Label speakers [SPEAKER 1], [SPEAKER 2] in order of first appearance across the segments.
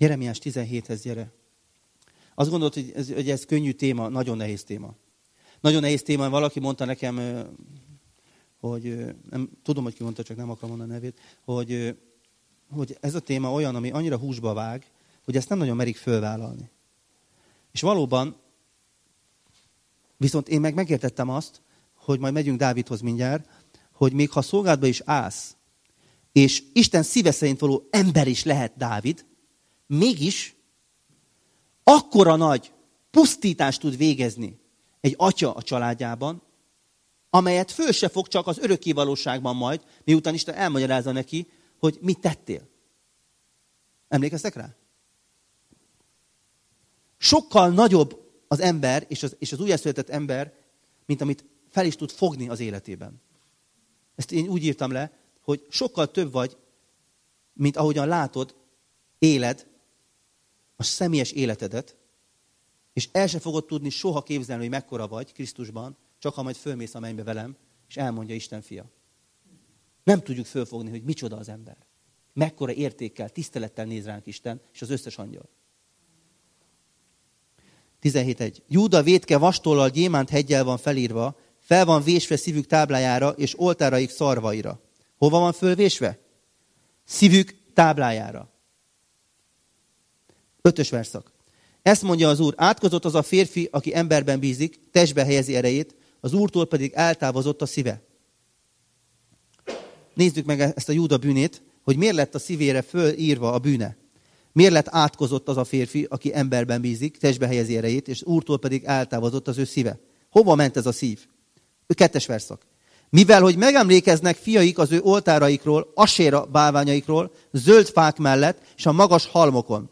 [SPEAKER 1] Jeremiás 17-hez gyere. Azt gondolod, hogy ez könnyű téma, nagyon nehéz téma. Nagyon nehéz téma, valaki mondta nekem, hogy nem tudom, hogy ki mondta, csak nem akarom mondani a nevét, hogy ez a téma olyan, ami annyira húsba vág, hogy ezt nem nagyon merik fölvállalni. És valóban, viszont én megértettem azt, hogy majd megyünk Dávidhoz mindjárt, hogy még ha szolgálatba is állsz, és Isten szíve szerint való ember is lehet Dávid, mégis akkora nagy pusztítást tud végezni egy atya a családjában, amelyet föl se fog csak az örökkévalóságban majd, miután Isten elmagyarázza neki, hogy mit tettél. Emlékeztek rá? Sokkal nagyobb az ember és az újjászületett ember, mint amit fel is tud fogni az életében. Ezt én úgy írtam le, hogy sokkal több vagy, mint ahogyan látod, éled a személyes életedet, és el se fogod tudni soha képzelni, hogy mekkora vagy Krisztusban, csak ha majd fölmész a mennybe velem, és elmondja Isten fia. Nem tudjuk fölfogni, hogy micsoda az ember. Mekkora értékkel, tisztelettel néz ránk Isten, és az összes angyal. 17.1. Júda vétke vastollal gyémánt heggyel van felírva, fel van vésve szívük táblájára, és oltáraik szarvaira. Hova van fölvésve? Szívük táblájára. 5. verszak. Ezt mondja az Úr, átkozott az a férfi, aki emberben bízik, testbe helyezi erejét, az Úrtól pedig eltávozott a szíve. Nézzük meg ezt a Júda bűnét, hogy miért lett a szívére fölírva a bűne. Miért lett átkozott az a férfi, aki emberben bízik, testbe helyezi erejét, és Úrtól pedig eltávozott az ő szíve. Hova ment ez a szív? 2. verszak. Mivel, hogy megemlékeznek fiaik az ő oltáraikról, aséra bálványaikról, zöld fák mellett, és a magas halmokon.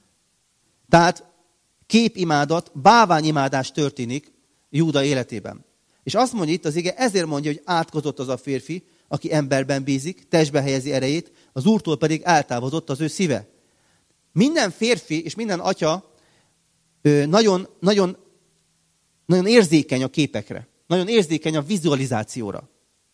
[SPEAKER 1] Tehát képimádat, bálványimádás történik Júda életében. És azt mondja itt az ige, ezért mondja, hogy átkozott az a férfi, aki emberben bízik, testbe helyezi erejét, az Úrtól pedig eltávozott az ő szíve. Minden férfi és minden atya nagyon érzékeny a képekre. Nagyon érzékeny a vizualizációra.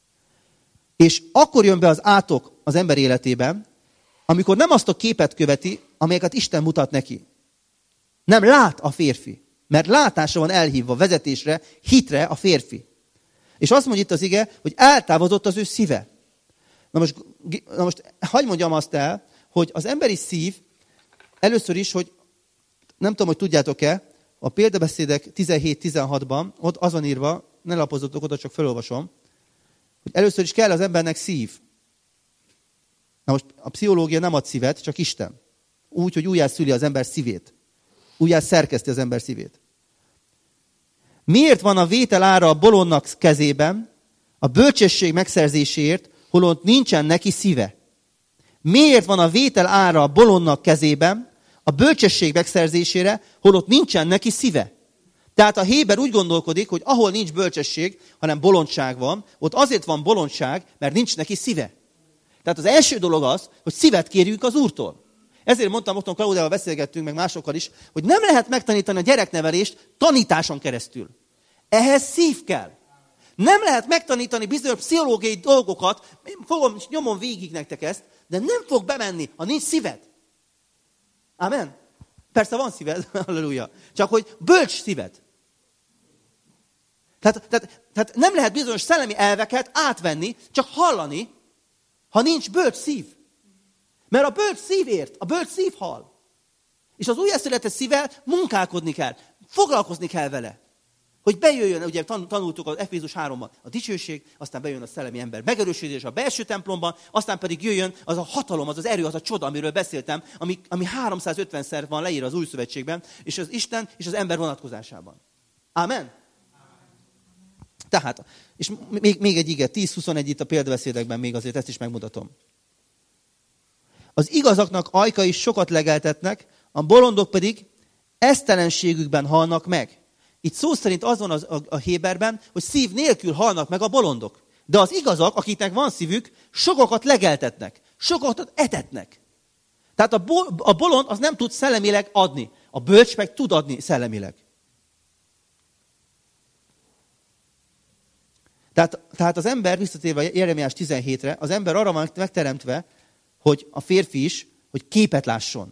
[SPEAKER 1] És akkor jön be az átok az ember életében, amikor nem azt a képet követi, amelyeket Isten mutat neki. Nem lát a férfi, mert látásra van elhívva, vezetésre, hitre a férfi. És azt mondja itt az ige, hogy eltávozott az ő szíve. Na most hadd mondjam azt el, hogy az emberi szív először is, hogy nem tudom, hogy tudjátok-e, a példabeszédek 17-16-ban, ott az van írva, ne lapozzatok oda, csak felolvasom, hogy először is kell az embernek szív. Na most a pszichológia nem ad szívet, csak Isten. Úgy, hogy újjá szüli az ember szívét. Újjá szerkeszti az ember szívét. Miért van a vétel ára a bolondnak kezében, a bölcsesség megszerzéséért, holott nincsen neki szíve? Miért van a vétel ára a bolondnak kezében, a bölcsesség megszerzésére, holott nincsen neki szíve? Tehát a héber úgy gondolkodik, hogy ahol nincs bölcsesség, hanem bolondság van, ott azért van bolondság, mert nincs neki szíve. Tehát az első dolog az, hogy szívet kérjünk az Úrtól. Ezért mondtam, otthon Klaudiával beszélgettünk, meg másokkal is, hogy nem lehet megtanítani a gyereknevelést tanításon keresztül. Ehhez szív kell. Nem lehet megtanítani bizonyos pszichológiai dolgokat, fogom nyomon végig nektek ezt, de nem fog bemenni, ha nincs szíved. Amen? Persze van szíved, halleluja. Csak hogy bölcs szíved. Tehát nem lehet bizonyos szellemi elveket átvenni, csak hallani, ha nincs bölcs szív. Mert a bölcs szívért, a bölcs szív hall. És az újjászületett szívvel munkálkodni kell, foglalkozni kell vele. Hogy bejöjjön, ugye tanultuk az Efézus 3-ban a dicsőség, aztán bejön a szellemi ember megerősödés a belső templomban, aztán pedig jöjjön az a hatalom, az az erő, az a csoda, amiről beszéltem, ami 350-szer van leírva az új szövetségben, és az Isten és az ember vonatkozásában. Amen? Tehát, és még egy ige, 10-21 itt a példabeszédekben még azért ezt is megmutatom. Az igazaknak ajkai sokat legeltetnek, a bolondok pedig esztelenségükben halnak meg. Itt szó szerint az van a héberben, hogy szív nélkül halnak meg a bolondok. De az igazak, akiknek van szívük, sokakat legeltetnek, sokakat etetnek. Tehát a bolond az nem tud szellemileg adni. A bölcs meg tud adni szellemileg. Tehát az ember, visszatérve Jeremiás 17-re, az ember arra van megteremtve, hogy a férfi is, hogy képet lásson.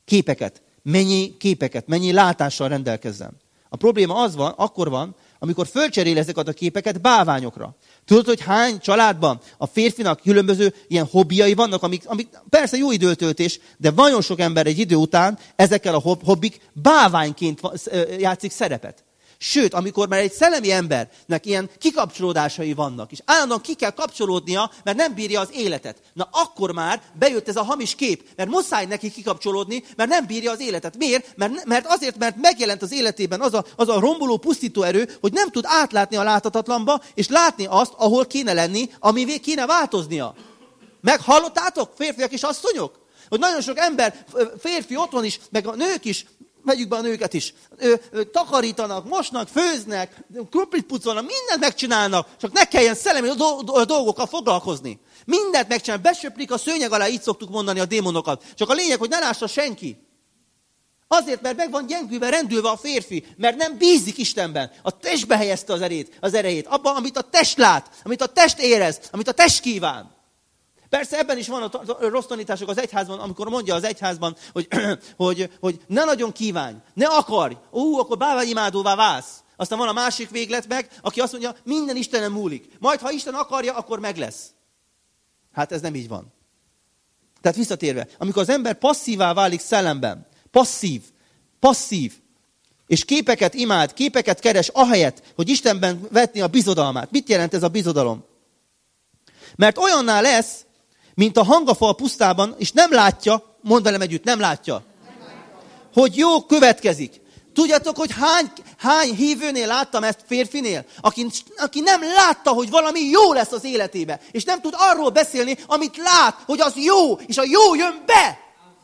[SPEAKER 1] Képeket. Mennyi látással rendelkezzem. A probléma akkor van, amikor fölcserél ezeket a képeket bálványokra. Tudod, hogy hány családban a férfinak különböző ilyen hobbiai vannak, amik persze jó időtöltés, de nagyon sok ember egy idő után ezekkel a hobbik bálványként játszik szerepet. Sőt, amikor már egy szellemi embernek ilyen kikapcsolódásai vannak, és állandóan ki kell kapcsolódnia, mert nem bírja az életet. Na akkor már bejött ez a hamis kép, mert muszáj neki kikapcsolódni, mert nem bírja az életet. Miért? Mert azért, mert megjelent az életében az a romboló, pusztító erő, hogy nem tud átlátni a láthatatlanba, és látni azt, ahol kéne lenni, amivé kéne változnia. Meghallottátok, férfiak és asszonyok? Hogy nagyon sok ember, férfi otthon is, meg a nők is, vegyük be a nőket is. Takarítanak, mosnak, főznek, krumplit pucolnak, mindent megcsinálnak, csak ne kelljen szellemi dolgokkal foglalkozni. Mindent megcsinálnak, besöprik a szőnyeg alá, így szoktuk mondani a démonokat. Csak a lényeg, hogy ne lássa senki. Azért, mert meg van gyengülve, rendülve a férfi, mert nem bízik Istenben. A testbe helyezte az erejét, abban, amit a test lát, amit a test érez, amit a test kíván. Persze ebben is van a rossz tanítások az egyházban, amikor mondja az egyházban, hogy ne nagyon kívánj, ne akarj, akkor bálványimádóvá válsz. Aztán van a másik véglet meg, aki azt mondja, minden Istenen múlik. Majd, ha Isten akarja, akkor meg lesz. Hát ez nem így van. Tehát visszatérve, amikor az ember passzívá válik szellemben, passzív, és képeket imád, képeket keres, ahelyett, hogy Istenben vetni a bizodalmát. Mit jelent ez a bizodalom? Mert olyanná lesz, mint a hangafa a pusztában, és nem látja, mondd velem együtt, nem látja, hogy jó következik. Tudjátok, hogy hány hívőnél láttam ezt férfinél, aki nem látta, hogy valami jó lesz az életébe, és nem tud arról beszélni, amit lát, hogy az jó, és a jó jön be.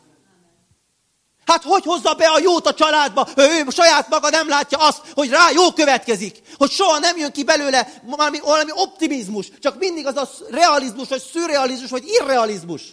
[SPEAKER 1] Hát hogy hozza be a jót a családba? Ő saját maga nem látja azt, hogy rá jó következik. Hogy soha nem jön ki belőle valami optimizmus. Csak mindig az a realizmus, vagy szürrealizmus, vagy irrealizmus.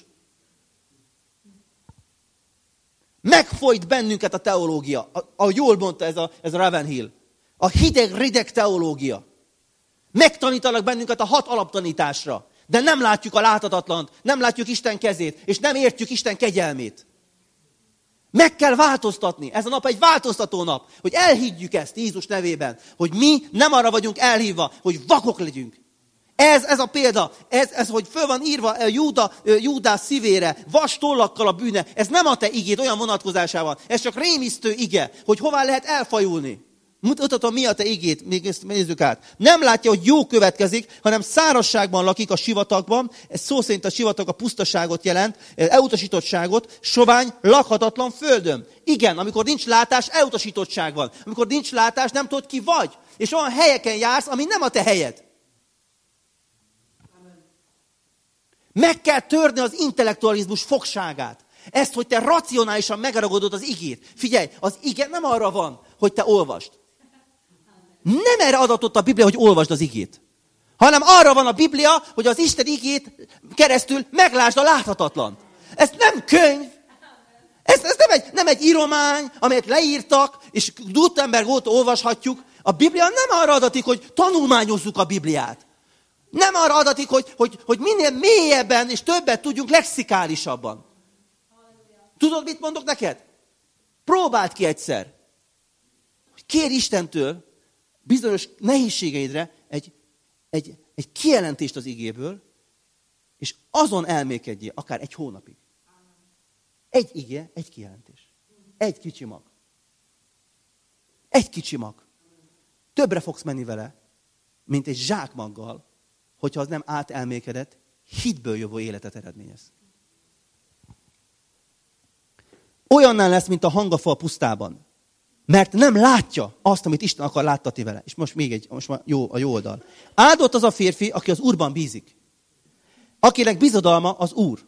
[SPEAKER 1] Megfojt bennünket a teológia. Ahogy jól mondta ez a Ravenhill. A hideg-rideg teológia. Megtanítanak bennünket a 6 alaptanításra. De nem látjuk a láthatatlant, nem látjuk Isten kezét, és nem értjük Isten kegyelmét. Meg kell változtatni. Ez a nap egy változtató nap, hogy elhiggyük ezt Jézus nevében, hogy mi nem arra vagyunk elhívva, hogy vakok legyünk. Ez a példa, ez hogy föl van írva Júdás szívére, vas tollakkal a bűne, ez nem a te igéd olyan vonatkozásával, ez csak rémisztő ige, hogy hová lehet elfajulni. Mutatom, mi a te igét, még ezt nézzük át. Nem látja, hogy jó következik, hanem szárazságban lakik a sivatagban. Ez szó szerint a sivatag a pusztaságot jelent, elutasítottságot, sovány, lakhatatlan földön. Igen, amikor nincs látás, elutasítottság van. Amikor nincs látás, nem tudod ki vagy. És olyan helyeken jársz, ami nem a te helyed. Meg kell törni az intellektualizmus fogságát. Ezt, hogy te racionálisan megragadod az igét. Figyelj, az ige nem arra van, hogy te olvasd. Nem erre adatott a Biblia, hogy olvasd az igét. Hanem arra van a Biblia, hogy az Isten igét keresztül meglásd a láthatatlant. Ez nem könyv. Ez nem egy íromány, amelyet leírtak, és Gutenberg óta olvashatjuk. A Biblia nem arra adatik, hogy tanulmányozzuk a Bibliát. Nem arra adatik, hogy minél mélyebben és többet tudjunk lexikálisabban. Tudod, mit mondok neked? Próbáld ki egyszer. Kérj Istentől bizonyos nehézségeidre egy kijelentést az igéből, és azon elmékedjél akár egy hónapig. Egy ige, egy kijelentés. Egy kicsi mag. Egy kicsi mag. Többre fogsz menni vele, mint egy zsákmaggal, hogyha az nem átelmékedett, hitből jövő életet eredményez. Olyannál lesz, mint a hangafa a pusztában. Mert nem látja azt, amit Isten akar láttatni vele. És most már a jó oldal. Áldott az a férfi, aki az Úrban bízik. Akinek bizodalma az Úr.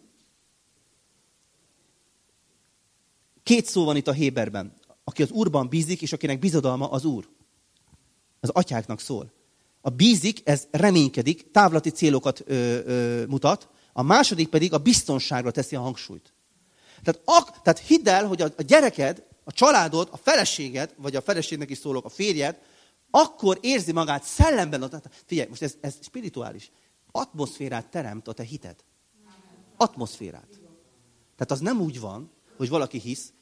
[SPEAKER 1] 2 szó van itt a Héberben. Aki az Úrban bízik, és akinek bizodalma az Úr. Az atyáknak szól. A bízik, ez reménykedik, távlati célokat mutat. A második pedig a biztonságra teszi a hangsúlyt. Tehát hidd el, hogy a gyereked, a családod, a feleséged, vagy a feleségnek is szólok, a férjed, akkor érzi magát szellemben. Figyelj, most ez spirituális. Atmoszférát teremt a te hited. Atmoszférát. Tehát az nem úgy van, hogy valaki hisz,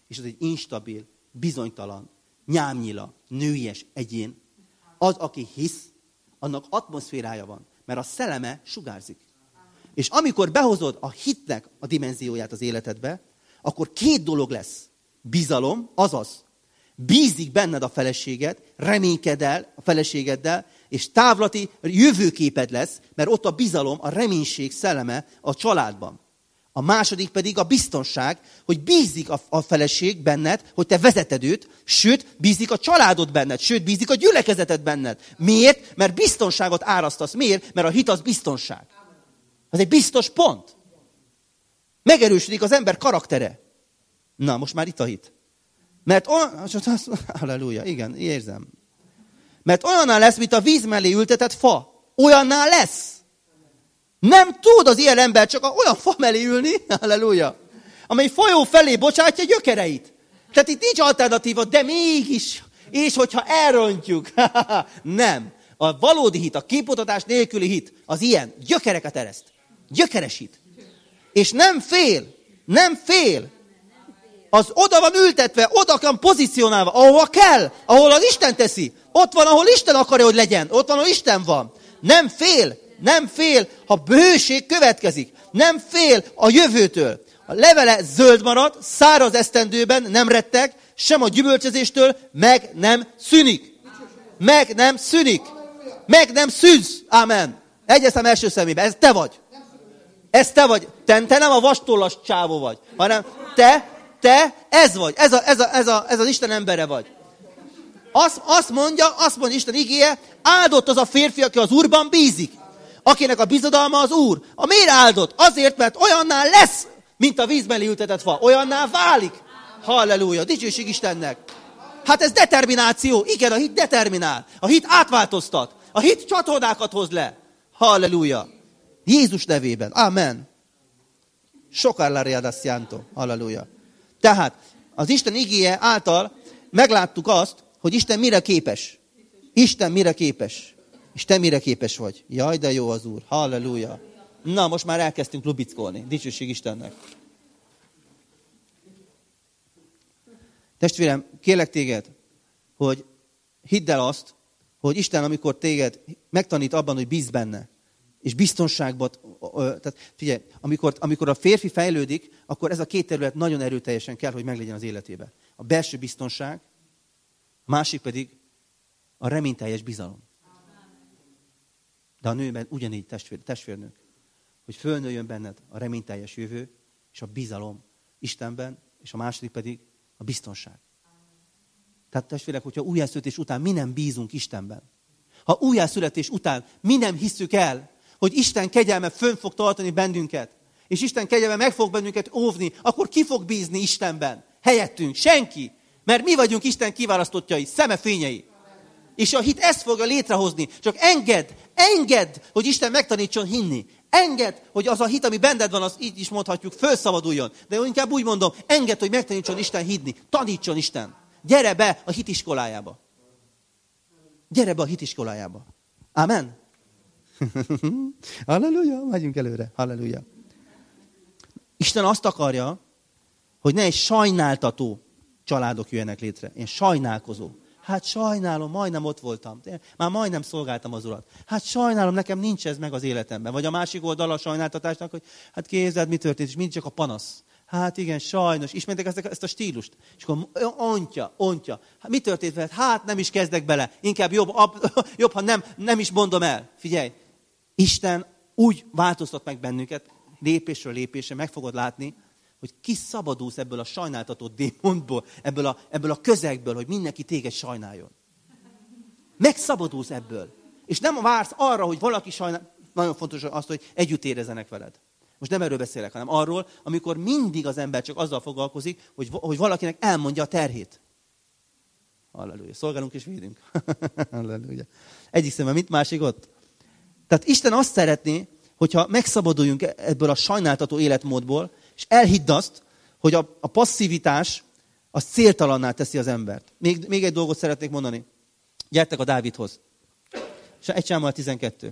[SPEAKER 1] és az egy instabil, bizonytalan, nyámnyila, nőies egyén, az, aki hisz, annak atmoszférája van, mert a szelleme sugárzik. És amikor behozod a hitnek a dimenzióját az életedbe, akkor 2 dolog lesz. Bizalom, azaz bízik benned a feleséged, reménykedel a feleségeddel, és távlati jövőképed lesz, mert ott a bizalom, a reménység szelleme a családban. A második pedig a biztonság, hogy bízik a feleség benned, hogy te vezeted őt, sőt, bízik a családod benned, sőt, bízik a gyülekezeted benned. Miért? Mert biztonságot árasztasz. Miért? Mert a hit az biztonság. Az egy biztos pont. Megerősödik az ember karaktere. Na, most már itt a hit. Mert halleluja, igen, érzem. Mert olyanná lesz, mint a víz mellé ültetett fa. Olyanná lesz. Nem tud az ilyen ember csak olyan fa mellé ülni, halleluja, amely folyó felé bocsátja gyökereit. Tehát itt nincs alternatíva, de mégis, és hogyha elrontjuk. Nem. A valódi hit, a képmutatás nélküli hit, az ilyen, gyökereket ereszt. Gyökeres hit. És nem fél. Nem fél. Az oda van ültetve, oda van pozícionálva, ahova kell, ahol az Isten teszi. Ott van, ahol Isten akarja, hogy legyen. Ott van, ahol Isten van. Nem fél. Nem fél, ha bőség következik. Nem fél a jövőtől. A levele zöld marad, száraz esztendőben nem retteg, sem a gyümölcsözéstől meg nem szűnik. Meg nem szűnik. Meg nem szűnsz. Amen. Egyeztem első szemébe. Ez te vagy. Ez te vagy. Te nem a vastollas csávó vagy, hanem te ez vagy. Ez az Isten embere vagy. Azt mondja Isten igéje, áldott az a férfi, aki az Úrban bízik. Akinek a bizodalma az Úr. A miért áldott? Azért, mert olyanná lesz, mint a víz mellé ültetett fa. Olyanná válik. Halleluja. Dicsőség Istennek. Hát ez determináció. Igen, a hit determinál. A hit átváltoztat. A hit csatornákat hoz le. Halleluja. Jézus nevében. Amen. Sokállárja da Sziánto. Halleluja. Tehát az Isten igéje által megláttuk azt, hogy Isten mire képes. Isten mire képes. És te mire képes vagy? Jaj, de jó az Úr. Halleluja. Na, most már elkezdtünk lubickolni. Dicsőség Istennek. Testvérem, kérlek téged, hogy hidd el azt, hogy Isten, amikor téged megtanít abban, hogy bízz benne, és biztonságban, tehát figyelj, amikor a férfi fejlődik, akkor ez a 2 terület nagyon erőteljesen kell, hogy meglegyen az életében. A belső biztonság, a másik pedig a reményteljes bizalom. De a nőben ugyanígy testvérnők, hogy fölnőjön benned a reményteljes jövő, és a bizalom Istenben, és a második pedig a biztonság. Tehát testvérek, hogyha újjászületés után mi nem bízunk Istenben, ha újjászületés után mi nem hisszük el, hogy Isten kegyelme fönn fog tartani bennünket, és Isten kegyelme meg fog bennünket óvni, akkor ki fog bízni Istenben? Helyettünk. Senki. Mert mi vagyunk Isten kiválasztottjai, szemefényei. És a hit ezt fogja létrehozni. Csak engedd, hogy Isten megtanítson hinni. Engedd, hogy az a hit, ami benned van, az így is mondhatjuk, felszabaduljon. De inkább úgy mondom, engedd, hogy megtanítson Isten hinni. Tanítson Isten. Gyere be a hitiskolájába. Gyere be a hitiskolájába. Amen. Halleluja, megyünk előre. Halleluja. Isten azt akarja, hogy ne egy sajnáltató családok jöjjenek létre. Én sajnálkozó. Hát sajnálom, majdnem ott voltam. Már majdnem szolgáltam az Urat. Hát sajnálom, nekem nincs ez meg az életemben. Vagy a másik oldal a sajnáltatásnak, hogy hát képzeld, mi történt, és mind csak a panasz. Hát igen, sajnos. Ismertek ezt a stílust? És akkor ontja. Hát mi történt veled? Hát nem is kezdek bele. Inkább jobb ha nem is mondom el. Figyelj, Isten úgy változtat meg bennünket, lépésről lépésre, meg fogod látni, hogy kiszabadulsz ebből a sajnáltató démonból, ebből a közegből, hogy mindenki téged sajnáljon. Megszabadulsz ebből. És nem vársz arra, hogy valaki sajnál. Nagyon fontos azt, hogy együtt érezzenek veled. Most nem erről beszélek, hanem arról, amikor mindig az ember csak azzal foglalkozik, hogy valakinek elmondja a terhét. Halleluja. Szolgálunk és védünk. Halleluja. Egyik szemben, mint másik ott. Tehát Isten azt szeretné, hogyha megszabaduljunk ebből a sajnáltató életmódból, és elhidd azt, hogy a passzivitás az céltalanná teszi az embert. Még egy dolgot szeretnék mondani. Gyertek a Dávidhoz. 1 Sámuel 12.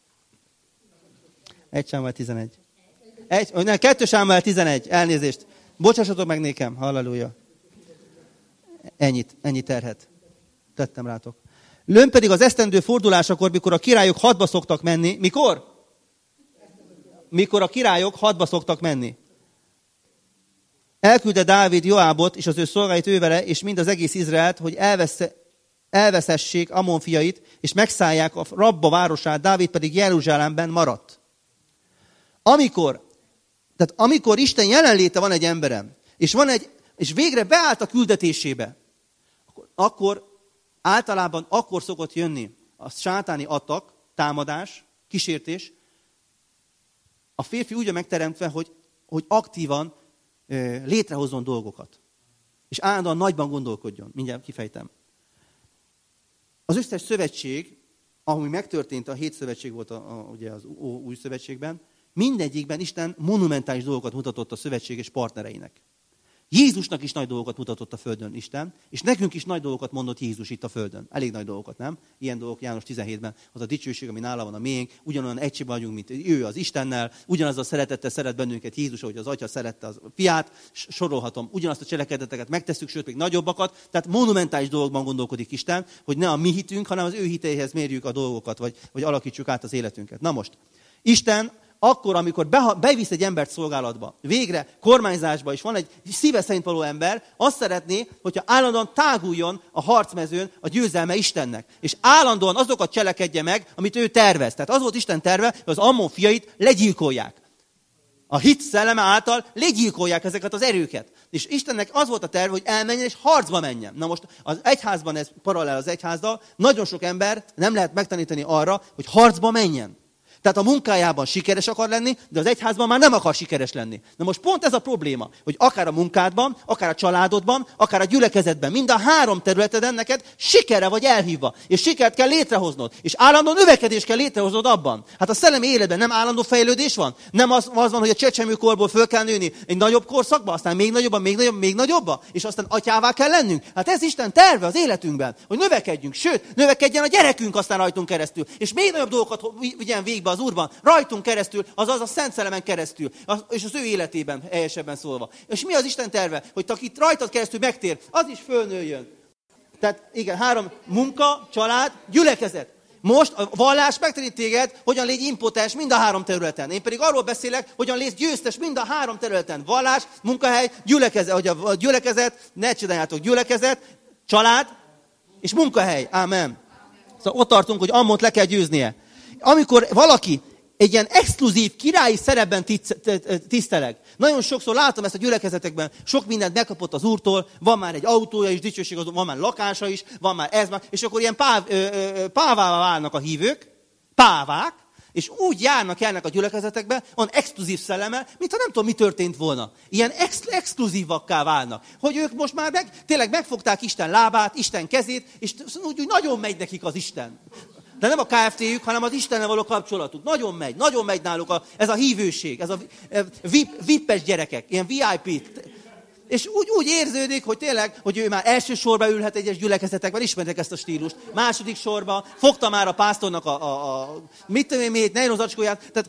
[SPEAKER 1] 1 Sámuel 11. 2 Sámuel 11. Elnézést. Bocsássatok meg nékem, halleluja. Ennyi terhet tettem rátok. Lőn pedig az esztendő fordulásakor, mikor a királyok hadba szoktak menni. Mikor? Mikor a királyok hadba szoktak menni. Elküldte Dávid Joábot és az ő szolgáit ővele, és mind az egész Izraelt, hogy elveszessék Ammon fiait, és megszállják a Rabba városát, Dávid pedig Jeruzsálemben maradt. Amikor Isten jelenléte van egy emberem, és végre beállt a küldetésébe, akkor általában akkor szokott jönni a sátáni attak, támadás, kísértés. A férfi úgy van megteremtve, hogy aktívan létrehozzon dolgokat. És állandóan nagyban gondolkodjon. Mindjárt kifejtem. Az összes szövetség, ami megtörtént, a 7 szövetség volt ugye az új szövetségben, mindegyikben Isten monumentális dolgokat mutatott a szövetség és partnereinek. Jézusnak is nagy dolgokat mutatott a földön Isten, és nekünk is nagy dolgokat mondott Jézus itt a földön. Elég nagy dolgokat, nem? Ilyen dolgok János 17-ben, az a dicsőség, ami nála van a miénk, ugyanolyan egységben vagyunk, mint ő az Istennel, ugyanaz a szeretettel szeret bennünket Jézus, ahogy az Atya szerette az fiát, sorolhatom, ugyanazt a cselekedeteket megtesszük, sőt még nagyobbakat, tehát monumentális dolgokban gondolkodik Isten, hogy ne a mi hitünk, hanem az ő hiteihez mérjük a dolgokat, vagy alakítsuk át az életünket. Na most, Isten akkor, amikor bevisz egy embert szolgálatba, végre kormányzásba, és van egy szíve szerint való ember, azt szeretné, hogyha állandóan táguljon a harcmezőn a győzelme Istennek. És állandóan azokat cselekedje meg, amit ő tervez. Tehát az volt Isten terve, hogy az Ammon fiait legyilkolják. A hit szelleme által legyilkolják ezeket az erőket. És Istennek az volt a terve, hogy elmenjen és harcba menjen. Na most az egyházban, ez paralel az egyházzal, nagyon sok ember nem lehet megtanítani arra, hogy harcba menjen. Tehát a munkájában sikeres akar lenni, de az egyházban már nem akar sikeres lenni. Na most pont ez a probléma, hogy akár a munkádban, akár a családodban, akár a gyülekezetben, mind a 3 területeden neked sikerre vagy elhívva. És sikert kell létrehoznod. És állandó növekedést kell létrehoznod abban. Hát a szellemi életben nem állandó fejlődés van? Nem az van, hogy a csecsemőkorból föl kell nőni egy nagyobb korszakba, aztán még nagyobba, még nagyobba, és aztán atyává kell lennünk. Hát ez Isten terve az életünkben, hogy növekedjünk. Sőt, növekedjen a gyerekünk aztán rajtunk keresztül. És még nagyobb dolgokat vigyen végbe az Úrban, rajtunk keresztül, azaz a Szent Szellemen keresztül, és az ő életében, helyesebben szólva. És mi az Isten terve? Hogy aki rajtad keresztül megtér, az is fölnőjön. Tehát igen, 3, munka, család, gyülekezet. Most a vallás megtanít téged, hogyan légy impotens mind a 3 területen. Én pedig arról beszélek, hogyan légy győztes mind a 3 területen. Vallás, munkahely, gyülekezet. Hogy a gyülekezet, ne csináljátok, gyülekezet, család és munkahely. Ámen. Szóval ott tartunk, hogy Ammont le kell győznie. Amikor valaki egy ilyen exkluzív királyi szerepben tiszteleg. Nagyon sokszor látom ezt a gyülekezetekben, sok mindent megkapott az Úrtól, van már egy autója is, dicsőség, van már lakása is, van már ez már, és akkor ilyen pávává válnak a hívők, pávák, és úgy járnak a gyülekezetekbe, van exkluzív szelleme, mintha nem tudom, mi történt volna. Ilyen exkluzívakká válnak. Hogy ők most már tényleg megfogták Isten lábát, Isten kezét, és úgy nagyon megy nekik az Isten. De nem a KFT-jük, hanem az Istennel való kapcsolatuk. Nagyon megy náluk ez a hívőség, ez a VIP-es gyerekek, ilyen VIP. És úgy érződik, hogy tényleg, hogy ő már első sorba ülhet egyes gyülekezetekben, ismertek ezt a stílust. Második sorba, fogta már a pásztornak mit tudom én, nejlonzacskóját.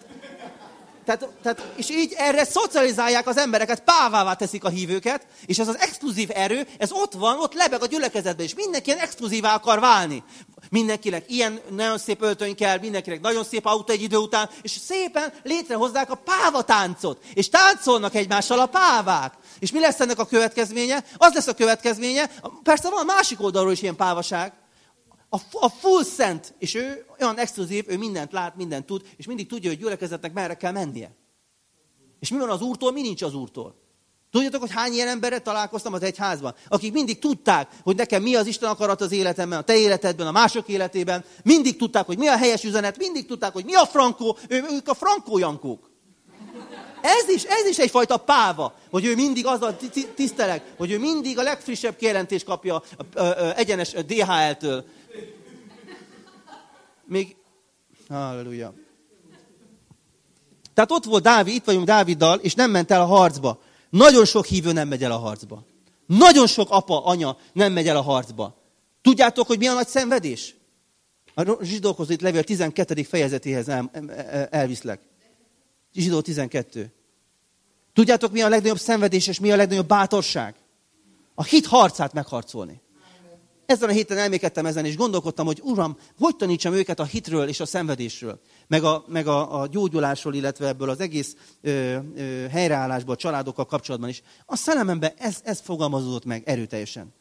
[SPEAKER 1] És így erre szocializálják az embereket, pávává teszik a hívőket, és ez az exkluzív erő, ez ott lebeg a gyülekezetben, és mindenki ilyen exkluzívá akar válni. Mindenkinek ilyen nagyon szép öltöny kell, mindenkinek nagyon szép autó egy idő után, és szépen létrehozzák a pávatáncot, és táncolnak egymással a pávák. És mi lesz ennek a következménye? Az lesz a következménye, persze van a másik oldalról is ilyen pávaság, a full szent, és ő olyan exkluzív, ő mindent lát, mindent tud, és mindig tudja, hogy gyülekezetnek merre kell mennie. És mi van az Úrtól, mi nincs az Úrtól. Tudjátok, hogy hány ilyen emberrel találkoztam az egyházban, akik mindig tudták, hogy nekem mi az Isten akarat az életemben, a te életedben, a mások életében, mindig tudták, hogy mi a helyes üzenet, mindig tudták, hogy mi a frankó, ők a frankójankók. Ez is egyfajta páva, hogy ő mindig azzal tiszteleg, hogy ő mindig a legfrissebb kijelentést kapja egyenes DHL-től. Még, halleluja. Tehát ott volt Dávid, itt vagyunk Dáviddal, és nem ment el a harcba. Nagyon sok hívő nem megy el a harcba. Nagyon sok apa, anya nem megy el a harcba. Tudjátok, hogy mi a nagy szenvedés? A Zsidókhoz itt levél 12. fejezetéhez elviszlek. Zsidó 12. Tudjátok, mi a legnagyobb szenvedés, és mi a legnagyobb bátorság? A hit harcát megharcolni. Ezen a héten elmékedtem ezen, és gondolkodtam, hogy Uram, hogy tanítsam őket a hitről és a szenvedésről, meg a gyógyulásról, illetve ebből az egész helyreállásból, a családokkal kapcsolatban is. A szellememben ez fogalmazódott meg erőteljesen.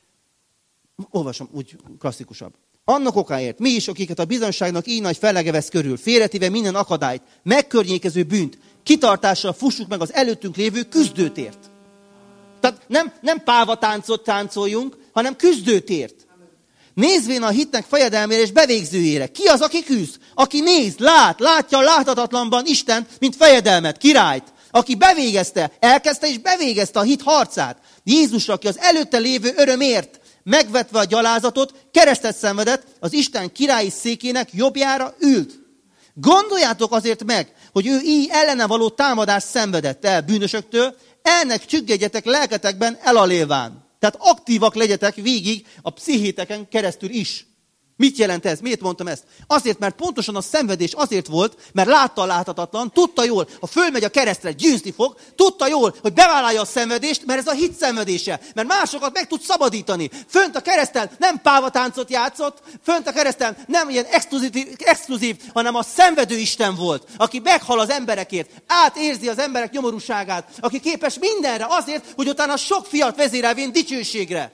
[SPEAKER 1] Olvasom, úgy klasszikusabb. Annak okáért mi is, akiket a bizonyságnak így nagy fellege vesz körül, félretéve minden akadályt, megkörnyékező bűnt, kitartással fussuk meg az előttünk lévő küzdőtért. Tehát nem pávatáncot táncoljunk, hanem küzdőtért. Nézvén a hitnek fejedelmére és bevégzőjére. Ki az, aki küzd? Aki néz, látja a láthatatlanban Istent, mint fejedelmet, királyt. Aki bevégezte, elkezdte és bevégezte a hit harcát. Jézusra, aki az előtte lévő örömért, megvetve a gyalázatot, keresztet szenvedett, az Isten királyi székének jobbjára ült. Gondoljátok azért meg, hogy ő így ellene való támadást szenvedett el bűnösöktől, ennek csüggedjetek lelketekben elalélván. Tehát aktívak legyetek végig a pszichéteken keresztül is. Mit jelent ez? Miért mondtam ezt? Azért, mert pontosan a szenvedés azért volt, mert látta a láthatatlan, tudta jól, ha fölmegy a keresztre, győzni fog, tudta jól, hogy bevállalja a szenvedést, mert ez a hit szenvedése. Mert másokat meg tud szabadítani. Fönt a kereszten nem pávatáncot játszott, fönt a kereszten nem ilyen exkluzív, hanem a szenvedő Isten volt, aki meghal az emberekért, átérzi az emberek nyomorúságát, aki képes mindenre azért, hogy utána sok fiat vezérelvén dicsőségre.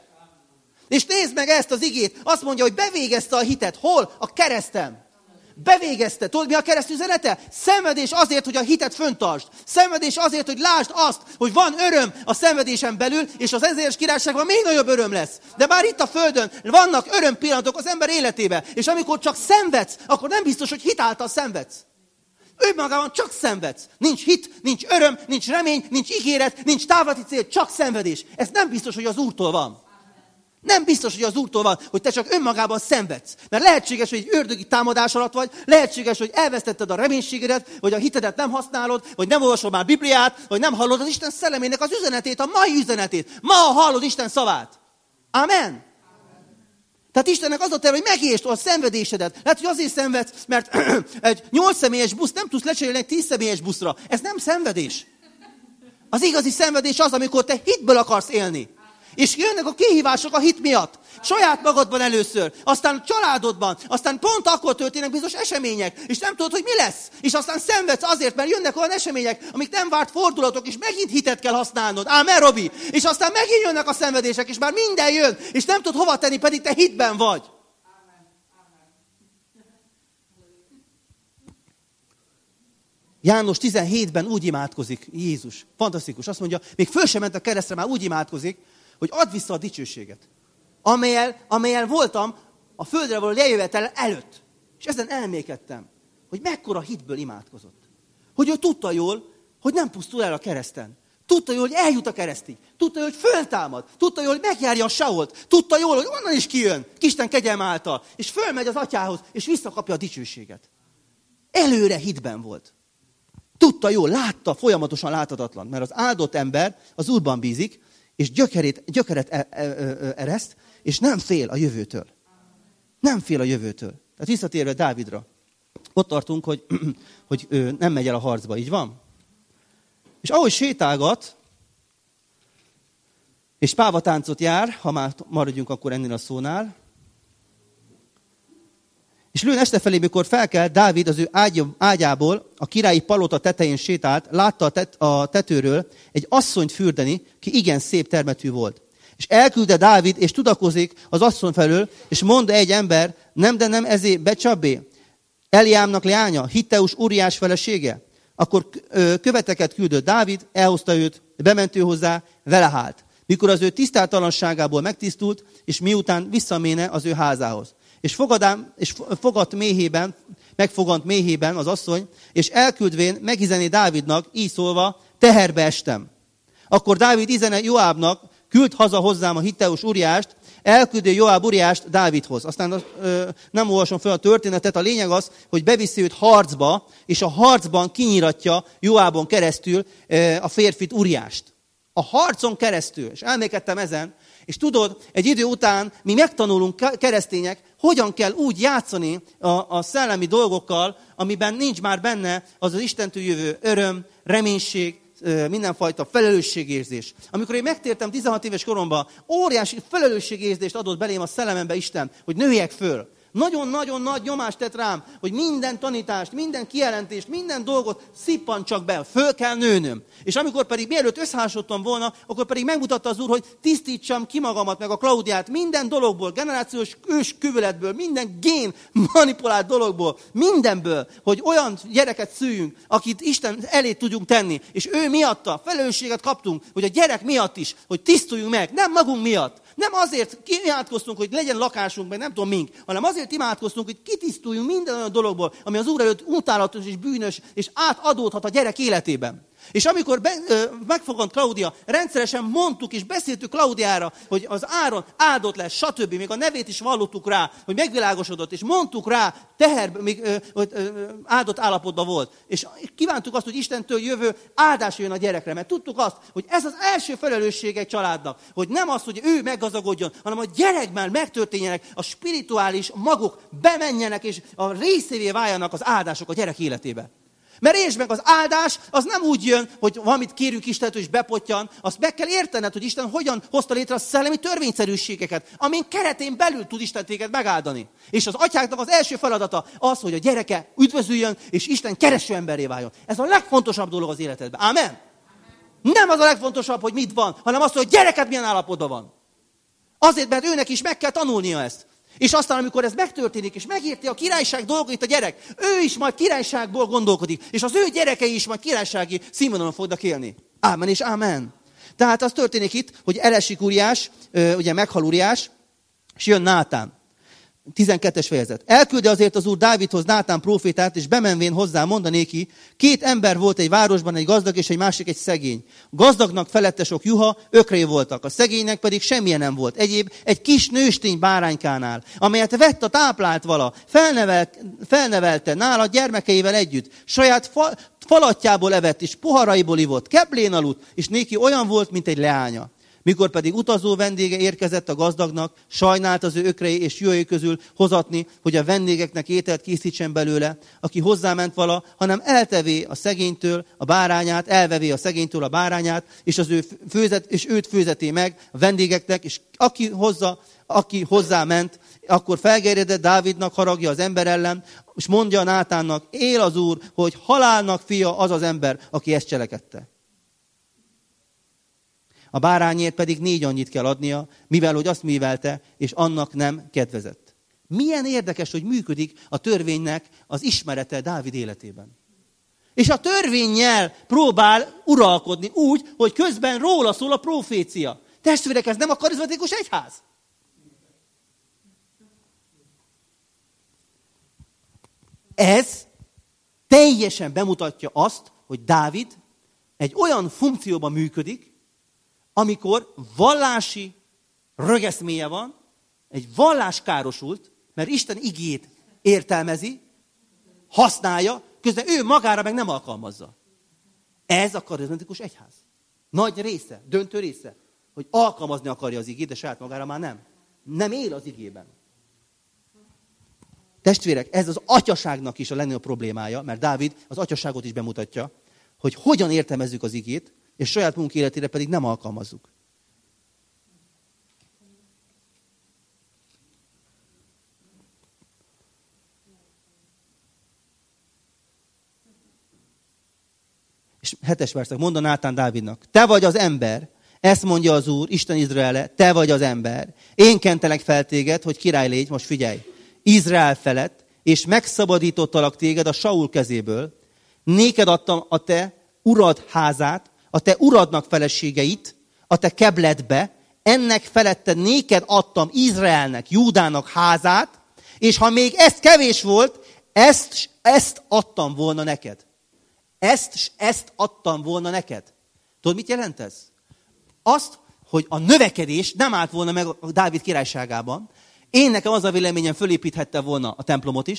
[SPEAKER 1] És nézd meg ezt az igét, azt mondja, hogy bevégezte a hitet. Hol? A kereszten. Bevégezte. Tudod, mi a kereszt üzenete? Szenvedés azért, hogy a hitet föntartsd. Szenvedés azért, hogy lásd azt, hogy van öröm a szenvedésen belül, és az ezredes királyságban még nagyobb öröm lesz. De már itt a földön vannak öröm pillanatok az ember életében. És amikor csak szenvedsz, akkor nem biztos, hogy hit által szenvedsz. Önmagában csak szenvedsz. Nincs hit, nincs öröm, nincs remény, nincs ígéret, nincs távlati cél, csak szenvedés. Ez nem biztos, hogy az Úrtól van. Nem biztos, hogy az Úrtól van, hogy te csak önmagában szenvedsz. Mert lehetséges, hogy egy ördögi támadás alatt vagy, lehetséges, hogy elvesztetted a reménységedet, vagy a hitedet nem használod, vagy nem olvasol már Bibliát, vagy nem hallod az Isten szellemének az üzenetét, a mai üzenetét. Ma hallod Isten szavát. Amen. Tehát Istennek az a terve, hogy megértsd a szenvedésedet. Lehet, hogy azért szenvedsz, mert egy 8 személyes busz nem tudsz lecserélni egy 10 személyes buszra. Ez nem szenvedés. Az igazi szenvedés az, amikor te hitből akarsz élni. És jönnek a kihívások a hit miatt. Saját magadban először, aztán családodban, aztán pont akkor történnek bizonyos események, és nem tudod, hogy mi lesz. És aztán szenvedsz azért, mert jönnek olyan események, amik nem várt fordulatok, és megint hitet kell használnod. Ámen, Robi! És aztán megint jönnek a szenvedések, és már minden jön, és nem tudod hova tenni, pedig te hitben vagy. János 17-ben úgy imádkozik Jézus. Fantasztikus. Azt mondja, még föl sem ment a keresztre, már úgy imádkozik, hogy add vissza a dicsőséget, amelyel voltam a földre való lejövetel előtt. És ezen elmékedtem, hogy mekkora hitből imádkozott. Hogy ő tudta jól, hogy nem pusztul el a kereszten. Tudta jól, hogy eljut a keresztig. Tudta jól, hogy föltámad. Tudta jól, hogy megjárja a Sault. Tudta jól, hogy onnan is kijön, Isten kegyelme által. És fölmegy az atyához, és visszakapja a dicsőséget. Előre hitben volt. Tudta jól, látta, folyamatosan láthatatlan. Mert az áldott ember az Úrban bízik, és gyökeret ereszt, és nem fél a jövőtől. Nem fél a jövőtől. Tehát visszatérve Dávidra. Ott tartunk, hogy ő nem megy el a harcba, így van? És ahogy sétálgat, és pávatáncot jár, ha már maradjunk akkor ennél a szónál, és lőn este felé, mikor felkelt, Dávid az ő ágyából a királyi palota tetején sétált, látta a tetőről egy asszonyt fürdeni, ki igen szép termetű volt. És elküldte Dávid, és tudakozik az asszony felől, és mondta egy ember, nem ezé Becsabé, Eliámnak leánya, Hitteus Uriás felesége. Akkor követeket küldött Dávid, elhozta őt, bement ő hozzá, vele hált. Mikor az ő tisztátalanságából megtisztult, és miután visszaméne az ő házához. És megfogant méhében az asszony, és elküldvén megizeni Dávidnak, így szólva, teherbe estem. Akkor Dávid izene Joábnak, küld haza hozzám a Hitteus Uriást, elküldő Joáb Uriást Dávidhoz. Aztán nem olvasom fel a történetet, a lényeg az, hogy beviszi őt harcba, és a harcban kinyiratja Joábon keresztül a férfit Uriást. A harcon keresztül. És elmékedtem ezen, és tudod, egy idő után mi megtanulunk keresztények, hogyan kell úgy játszani a szellemi dolgokkal, amiben nincs már benne az Istentől jövő öröm, reménység, mindenfajta felelősségérzés. Amikor én megtértem 16 éves koromban, óriási felelősségérzést adott belém a szellemembe Isten, hogy nőjek föl. Nagyon-nagyon nagy nyomást tett rám, hogy minden tanítást, minden kijelentést, minden dolgot szippan csak be, föl kell nőnöm. És amikor pedig mielőtt összeházasodtam volna, akkor pedig megmutatta az Úr, hogy tisztítsam ki magamat, meg a Klaudiát minden dologból, generációs őskövületből, minden gén manipulált dologból, mindenből, hogy olyan gyereket szüljünk, akit Isten elé tudjunk tenni. És ő miatta felelősséget kaptunk, hogy a gyerek miatt is, hogy tisztuljunk meg, nem magunk miatt. Nem azért imádkoztunk, hogy legyen lakásunk, meg nem tudom mink, hanem azért imádkoztunk, hogy kitisztuljunk minden olyan dologból, ami az Úr előtt utálatos és bűnös, és átadódhat a gyerek életében. És amikor megfogant Klaudia, rendszeresen mondtuk és beszéltük Klaudiára, hogy az Áron áldott lesz, stb. Még a nevét is vallottuk rá, hogy megvilágosodott, és mondtuk rá, hogy áldott állapotban volt. És kívántuk azt, hogy Istentől jövő áldás jön a gyerekre, mert tudtuk azt, hogy ez az első felelőssége egy családnak, hogy nem az, hogy ő meggazdagodjon, hanem a gyerekben megtörténjenek a spirituális magok, bemenjenek, és a részévé váljanak az áldások a gyerek életébe. Mert értsd meg, az áldás az nem úgy jön, hogy valamit kérünk Istentől és bepottyan, azt meg kell értened, hogy Isten hogyan hozta létre a szellemi törvényszerűségeket, amin keretén belül tud Isten téged megáldani. És az atyáknak az első feladata az, hogy a gyereke üdvözüljön, és Isten kereső emberré váljon. Ez a legfontosabb dolog az életedben. Ámen? Nem az a legfontosabb, hogy mit van, hanem az, hogy a gyereket milyen állapotban van. Azért, mert őnek is meg kell tanulnia ezt. És aztán, amikor ez megtörténik, és megérti a királyság dolgait a gyerek, ő is majd királyságból gondolkodik, és az ő gyerekei is majd királysági színvonalon fognak élni. Ámen és ámen. Tehát az történik itt, hogy elesik Úriás, ugye meghal Úriás, és jön Nátán. 12-es fejezet. Elküldi azért az Úr Dávidhoz Nátán prófétát, és bemenvén hozzá mondanéki, 2 ember volt egy városban, egy gazdag és egy másik egy szegény. Gazdagnak felette sok juha, ökré voltak, a szegénynek pedig semmilyen nem volt. Egyéb egy kis nőstény báránykánál, amelyet vett a táplált vala, felnevelte nála gyermekeivel együtt, saját falatjából evett, és poharaiból ivott, keblén aludt, és néki olyan volt, mint egy leánya. Mikor pedig utazó vendége érkezett a gazdagnak, sajnált az ő ökrei és juhai közül hozatni, hogy a vendégeknek ételt készítsen belőle, aki hozzáment vala, hanem eltevé a szegénytől a bárányát, elvevé a szegénytől a bárányát, és, és őt főzeté meg a vendégeknek, és aki hozzáment, akkor felgerjedett Dávidnak haragja az ember ellen, és mondja Nátánnak, él az Úr, hogy halálnak fia az az ember, aki ezt cselekedte. A bárányért pedig 4 annyit kell adnia, mivel hogy azt művelte, és annak nem kedvezett. Milyen érdekes, hogy működik a törvénynek az ismerete Dávid életében. És a törvénnyel próbál uralkodni úgy, hogy közben róla szól a profécia. Testvérek, ez nem a karizmatikus egyház? Ez teljesen bemutatja azt, hogy Dávid egy olyan funkcióban működik, amikor vallási rögeszméje van, egy vallás károsult, mert Isten igét értelmezi, használja, közben ő magára meg nem alkalmazza. Ez a karizmatikus egyház. Nagy része, döntő része, hogy alkalmazni akarja az igét, de saját magára már nem. Nem él az igében. Testvérek, ez az atyaságnak is a legnagyobb problémája, mert Dávid az atyaságot is bemutatja, hogy hogyan értelmezzük az igét, és saját munk életére pedig nem alkalmazzuk. És 7-es verszak, mondta Nátán Dávidnak, te vagy az ember, ezt mondja az Úr, Isten Izraele, te vagy az ember. Én kentelek fel téged, hogy király légy, most figyelj, Izrael felett, és megszabadítottalak téged a Saul kezéből, néked adtam a te urad házát, a te uradnak feleségeit, a te kebledbe, ennek felette néked adtam Izraelnek, Júdának házát, és ha még ez kevés volt, ezt adtam volna neked. Ezt adtam volna neked. Tudod, mit jelent ez? Azt, hogy a növekedés nem állt volna meg a Dávid királyságában. Én nekem az a véleményem, fölépíthette volna a templomot is.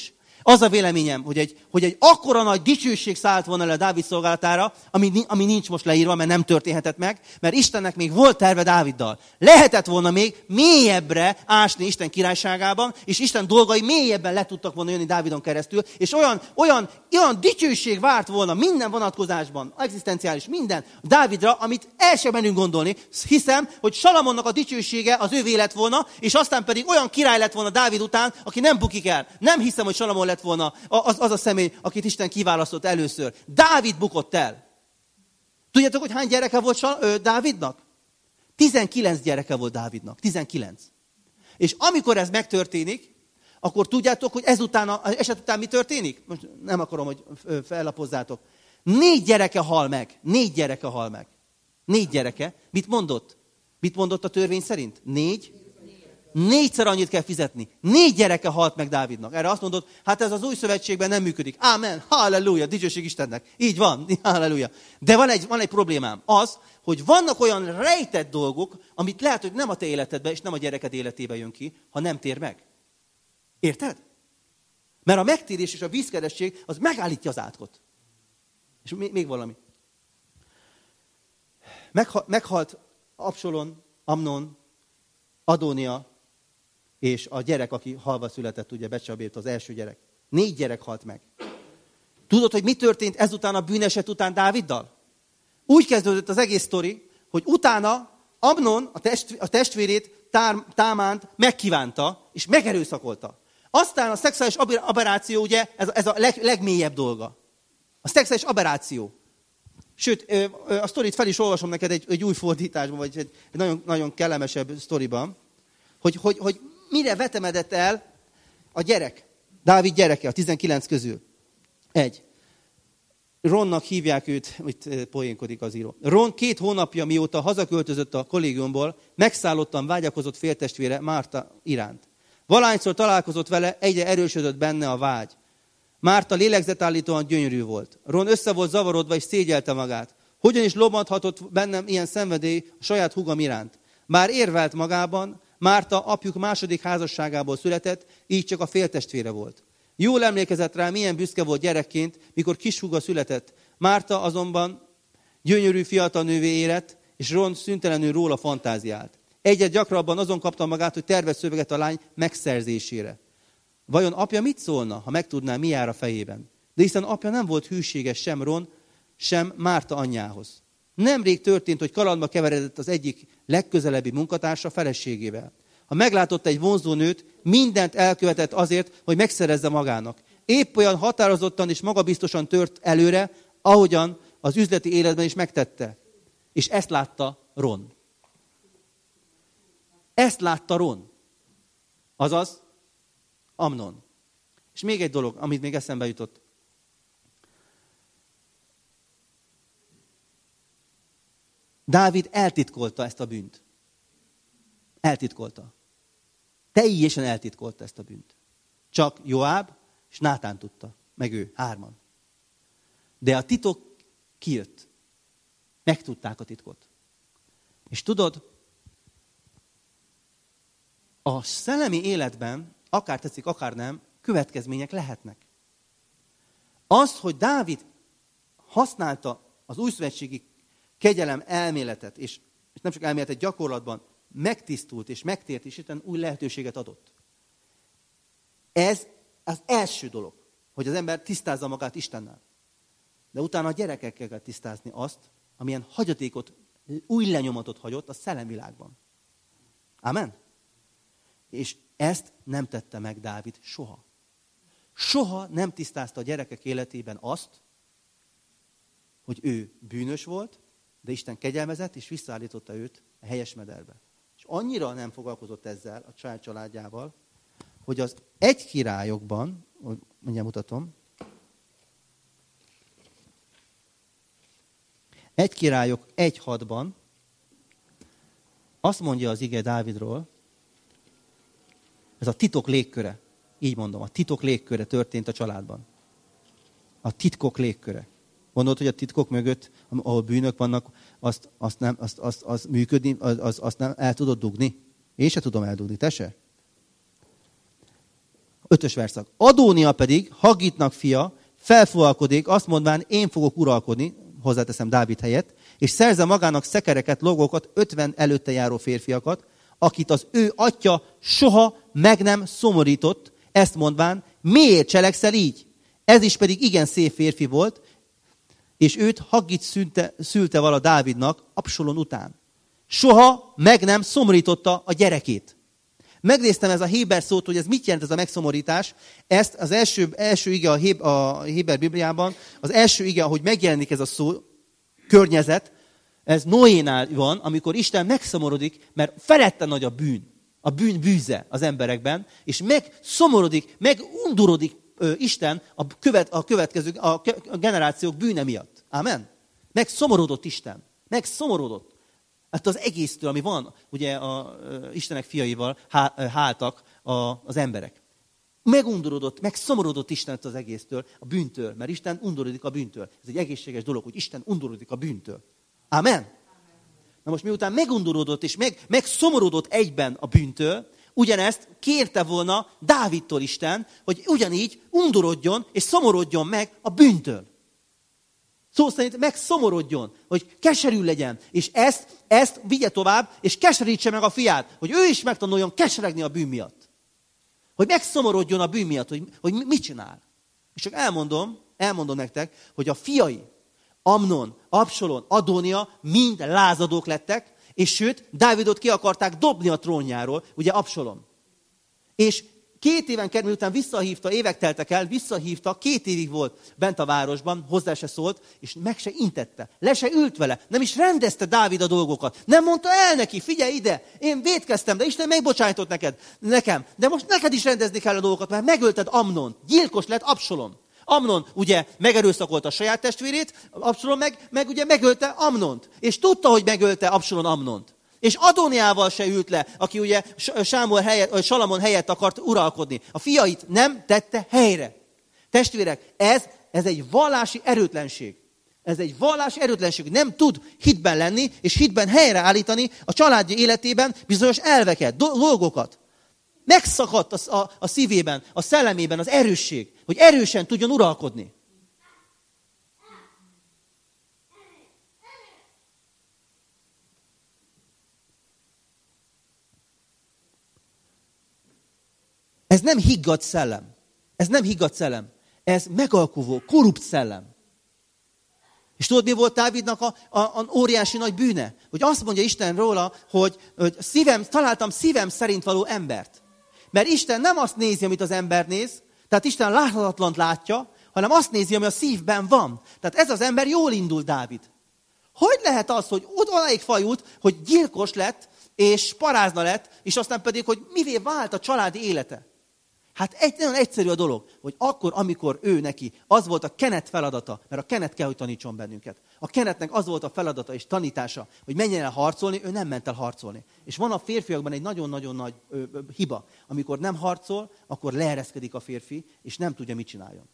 [SPEAKER 1] Az a véleményem, hogy egy akkora nagy dicsőség szállt volna le Dávid szolgálatára, ami nincs most leírva, mert nem történhetett meg, mert Istennek még volt terve Dáviddal. Lehetett volna még mélyebbre ásni Isten királyságában, és Isten dolgai mélyebben le tudtak volna jönni Dávidon keresztül, és olyan dicsőség várt volna minden vonatkozásban, egzisztenciális minden Dávidra, amit el sem merünk gondolni. Hiszem, hogy Salamonnak a dicsősége az ővé lett volna, és aztán pedig olyan király lett volna Dávid után, aki nem bukik el. Nem hiszem, hogy Salamon lett volna az a személy, akit Isten kiválasztott először. Dávid bukott el. Tudjátok, hogy hány gyereke volt Dávidnak? 19 gyereke volt Dávidnak. 19. És amikor ez megtörténik, akkor tudjátok, hogy eset után mi történik? Most nem akarom, hogy fellapozzátok. 4 gyereke hal meg. 4 gyereke hal meg. 4 gyereke. Mit mondott? Mit mondott a törvény szerint? 4? 4-szer annyit kell fizetni. 4 gyereke halt meg Dávidnak. Erre azt mondod, hát ez az új szövetségben nem működik. Ámen, halleluja, dicsőség Istennek. Így van, halleluja. De van egy problémám. Az, hogy vannak olyan rejtett dolgok, amit lehet, hogy nem a te életedben és nem a gyereked életében jön ki, ha nem tér meg. Érted? Mert a megtérés és a vízkeresség az megállítja az átkot. És még valami. Meghalt Absalom, Amnon, Adónia, és a gyerek, aki halva született, ugye Becsabét, az első gyerek. 4 gyerek halt meg. Tudod, hogy mi történt ezután a bűneset után Dáviddal? Úgy kezdődött az egész sztori, hogy utána Amnon, a testvérét, Támánt megkívánta, és megerőszakolta. Aztán a szexuális aberráció, ugye, ez a legmélyebb dolga. A szexuális aberráció. Sőt, a sztorit fel is olvasom neked egy új fordításban, vagy egy nagyon, nagyon kellemesebb sztoriban, hogy mire vetemedett el a gyerek, Dávid gyereke, a 19 közül. 1. Ronnak hívják őt, itt poénkodik az író. Ron 2 hónapja, mióta hazaköltözött a kollégiumból, megszállottan vágyakozott féltestvére Márta iránt. Valahányszor találkozott vele, egyre erősödött benne a vágy. Márta lélegzetállítóan gyönyörű volt. Ron össze volt zavarodva és szégyelte magát. Hogyan is lobbanhatott bennem ilyen szenvedély a saját húgam iránt? Bár érvelt magában, Márta apjuk második házasságából született, így csak a féltestvére volt. Jól emlékezett rá, milyen büszke volt gyerekként, mikor kishúga született. Márta azonban gyönyörű fiatal nővé érett, és Ron szüntelenül róla fantáziált. Egyre gyakrabban azon kapta magát, hogy tervez szöveget a lány megszerzésére. Vajon apja mit szólna, ha megtudná, mi jár a fejében? De hiszen apja nem volt hűséges sem Ron, sem Márta anyjához. Nemrég történt, hogy kalandba keveredett az egyik legközelebbi munkatársa feleségével. Ha meglátott egy vonzó nőt, mindent elkövetett azért, hogy megszerezze magának. Épp olyan határozottan és magabiztosan tört előre, ahogyan az üzleti életben is megtette. És ezt látta Ron. Ezt látta Ron. Azaz Amnon. És még egy dolog, amit még eszembe jutott. Dávid eltitkolta ezt a bűnt. Eltitkolta. Teljesen eltitkolta ezt a bűnt. Csak Joáb és Nátán tudta. Meg ő, 3. De a titok kijött. Megtudták a titkot. És tudod, a szellemi életben, akár tetszik, akár nem, következmények lehetnek. Az, hogy Dávid használta az újszövetségi kegyelem elméletet, és nem csak elméletet, gyakorlatban megtisztult és megtért, és Isten új lehetőséget adott. Ez az első dolog, hogy az ember tisztázza magát Istennel. De utána a gyerekekkel kell tisztázni azt, amilyen hagyatékot, új lenyomatot hagyott a szellemvilágban. Amen? És ezt nem tette meg Dávid soha. Soha nem tisztázta a gyerekek életében azt, hogy ő bűnös volt, de Isten kegyelmezett, és visszaállította őt a helyes mederbe. És annyira nem foglalkozott ezzel a saját családjával, hogy az 1 Királyokban, mindjárt mutatom, 1 Királyok 1:6-ban azt mondja az ige Dávidról, ez a titok légköre, így mondom, a titok légköre történt a családban. A titkok légköre. Gondolod, hogy a titkok mögött, ahol bűnök vannak, azt működni, azt nem el tudod dugni? Én se tudom eldugni, te se? 5. verszak. Adónia pedig, Haggitnak fia, felfogalkodik, azt mondván, én fogok uralkodni, hozzáteszem Dávid helyett, és szerze magának szekereket, logókat, 50 előtte járó férfiakat, akit az ő atya soha meg nem szomorított, ezt mondván, miért cselekszel így? Ez is pedig igen szép férfi volt, és őt Haggit szülte vala Dávidnak Absalom után. Soha meg nem szomorította a gyerekét. Megnéztem ez a héber szót, hogy ez mit jelent ez a megszomorítás. Ezt az első ige a héber Bibliában, az első ige, ahogy megjelenik ez a szó, környezet, ez Noénál van, amikor Isten megszomorodik, mert felette nagy a bűn bűze az emberekben, és megszomorodik, megundurodik Isten a következő a generációk bűne miatt. Amen? Megszomorodott Isten. Megszomorodott. Hát az egésztől, ami van, ugye Istenek fiaival háltak az emberek. Megundorodott, megszomorodott Isten az egésztől, a bűntől, mert Isten undorodik a bűntől. Ez egy egészséges dolog, hogy Isten undorodik a bűntől. Amen? Na most miután megundorodott és megszomorodott egyben a bűntől, ugyanezt kérte volna Dávidtól Isten, hogy ugyanígy undorodjon és szomorodjon meg a bűntől. Szó szerint megszomorodjon, hogy keserű legyen, és ezt vigye tovább, és keserítse meg a fiát, hogy ő is megtanuljon keseregni a bűn miatt. Hogy megszomorodjon a bűn miatt, hogy mit csinál. És csak elmondom nektek, hogy a fiai, Amnon, Absalom, Adónia mind lázadók lettek, és sőt, Dávidot ki akarták dobni a trónjáról, ugye Absalom. És 2 éven kerül, miután visszahívta, évek teltek el, visszahívta, 2 évig volt bent a városban, hozzá se szólt, és meg se intette, le se ült vele, nem is rendezte Dávid a dolgokat. Nem mondta el neki, figyelj ide, én vétkeztem, de Isten megbocsájtott nekem, de most neked is rendezni kell a dolgokat, mert megölted Amnon, gyilkos lett Absalom. Amnon ugye megerőszakolta a saját testvérét, Absalom meg ugye megölte Amnont. És tudta, hogy megölte Absalom Amnont. És Adóniával se ült le, aki ugye Salamon helyett akart uralkodni. A fiait nem tette helyre. Testvérek, ez egy vallási erőtlenség. Ez egy vallási erőtlenség. Nem tud hitben lenni, és hitben helyreállítani a családja életében bizonyos elveket, dolgokat. Megszakadt a szívében, a szellemében az erősség, hogy erősen tudjon uralkodni. Ez nem higgadt szellem. Ez megalkuvó, korrupt szellem. És tudod, mi volt Dávidnak a óriási nagy bűne? Hogy azt mondja Isten róla, hogy találtam szívem szerint való embert. Mert Isten nem azt nézi, amit az ember néz, tehát Isten láthatatlant látja, hanem azt nézi, ami a szívben van. Tehát ez az ember jól indul, Dávid. Hogy lehet az, hogy odáig fajult, hogy gyilkos lett, és parázna lett, és aztán pedig, hogy mivé vált a családi élete? Hát nagyon egyszerű a dolog, hogy akkor, amikor ő neki, az volt a kenet feladata, mert a kenet kell, hogy tanítson bennünket. A kenetnek az volt a feladata és tanítása, hogy menjen el harcolni, ő nem ment el harcolni. És van a férfiakban egy nagyon-nagyon nagy hiba. Amikor nem harcol, akkor leereszkedik a férfi, és nem tudja, mit csináljon.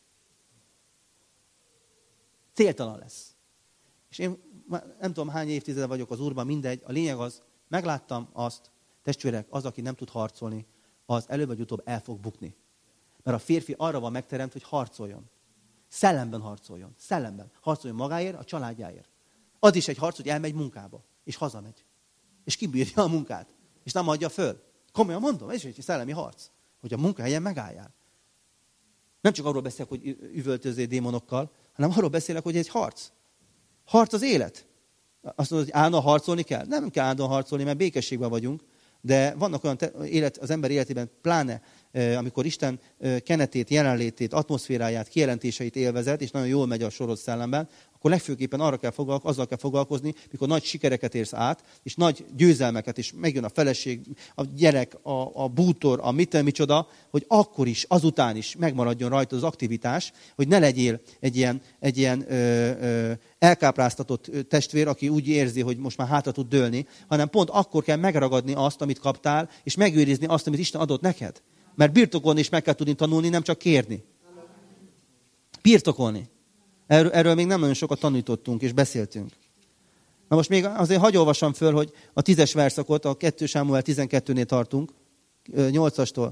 [SPEAKER 1] Céltalan lesz. És én nem tudom, hány évtizede vagyok az Úrban, mindegy. A lényeg az, megláttam azt, testvérek, az, aki nem tud harcolni, az előbb vagy utóbb el fog bukni. Mert a férfi arra van megteremtve, hogy harcoljon. Szellemben harcoljon. Szellemben. Harcoljon magáért, a családjáért. Az is egy harc, hogy elmegy munkába, és hazamegy. És kibírja a munkát. És nem adja föl. Komolyan mondom, ez is egy szellemi harc. Hogy a munkahelyen megálljál. Nem csak arról beszélek, hogy üvöltözé démonokkal, hanem arról beszélek, hogy egy harc. Harc az élet. Azt mondod, hogy állandóan harcolni kell? Nem kell állandóan harcolni, mert békességben vagyunk. De vannak olyan az ember életében, pláne amikor Isten kenetét, jelenlétét, atmoszféráját, kijelentéseit élvezett, és nagyon jól megy a sorod szellemben, akkor legfőképpen azzal kell foglalkozni, mikor nagy sikereket érsz át, és nagy győzelmeket, és megjön a feleség, a gyerek, a bútor, a micsoda, hogy akkor is, azután is megmaradjon rajta az aktivitás, hogy ne legyél egy ilyen elkápráztatott testvér, aki úgy érzi, hogy most már hátra tud dőlni, hanem pont akkor kell megragadni azt, amit kaptál, és megőrizni azt, amit Isten adott neked. Mert birtokolni is meg kell tudni tanulni, nem csak kérni. Birtokolni. Erről még nem nagyon sokat tanítottunk és beszéltünk. Na most még azért hadd olvassam föl, hogy a 10-es verszakot, a 2 Sámuel 12-nél tartunk, 8-astól.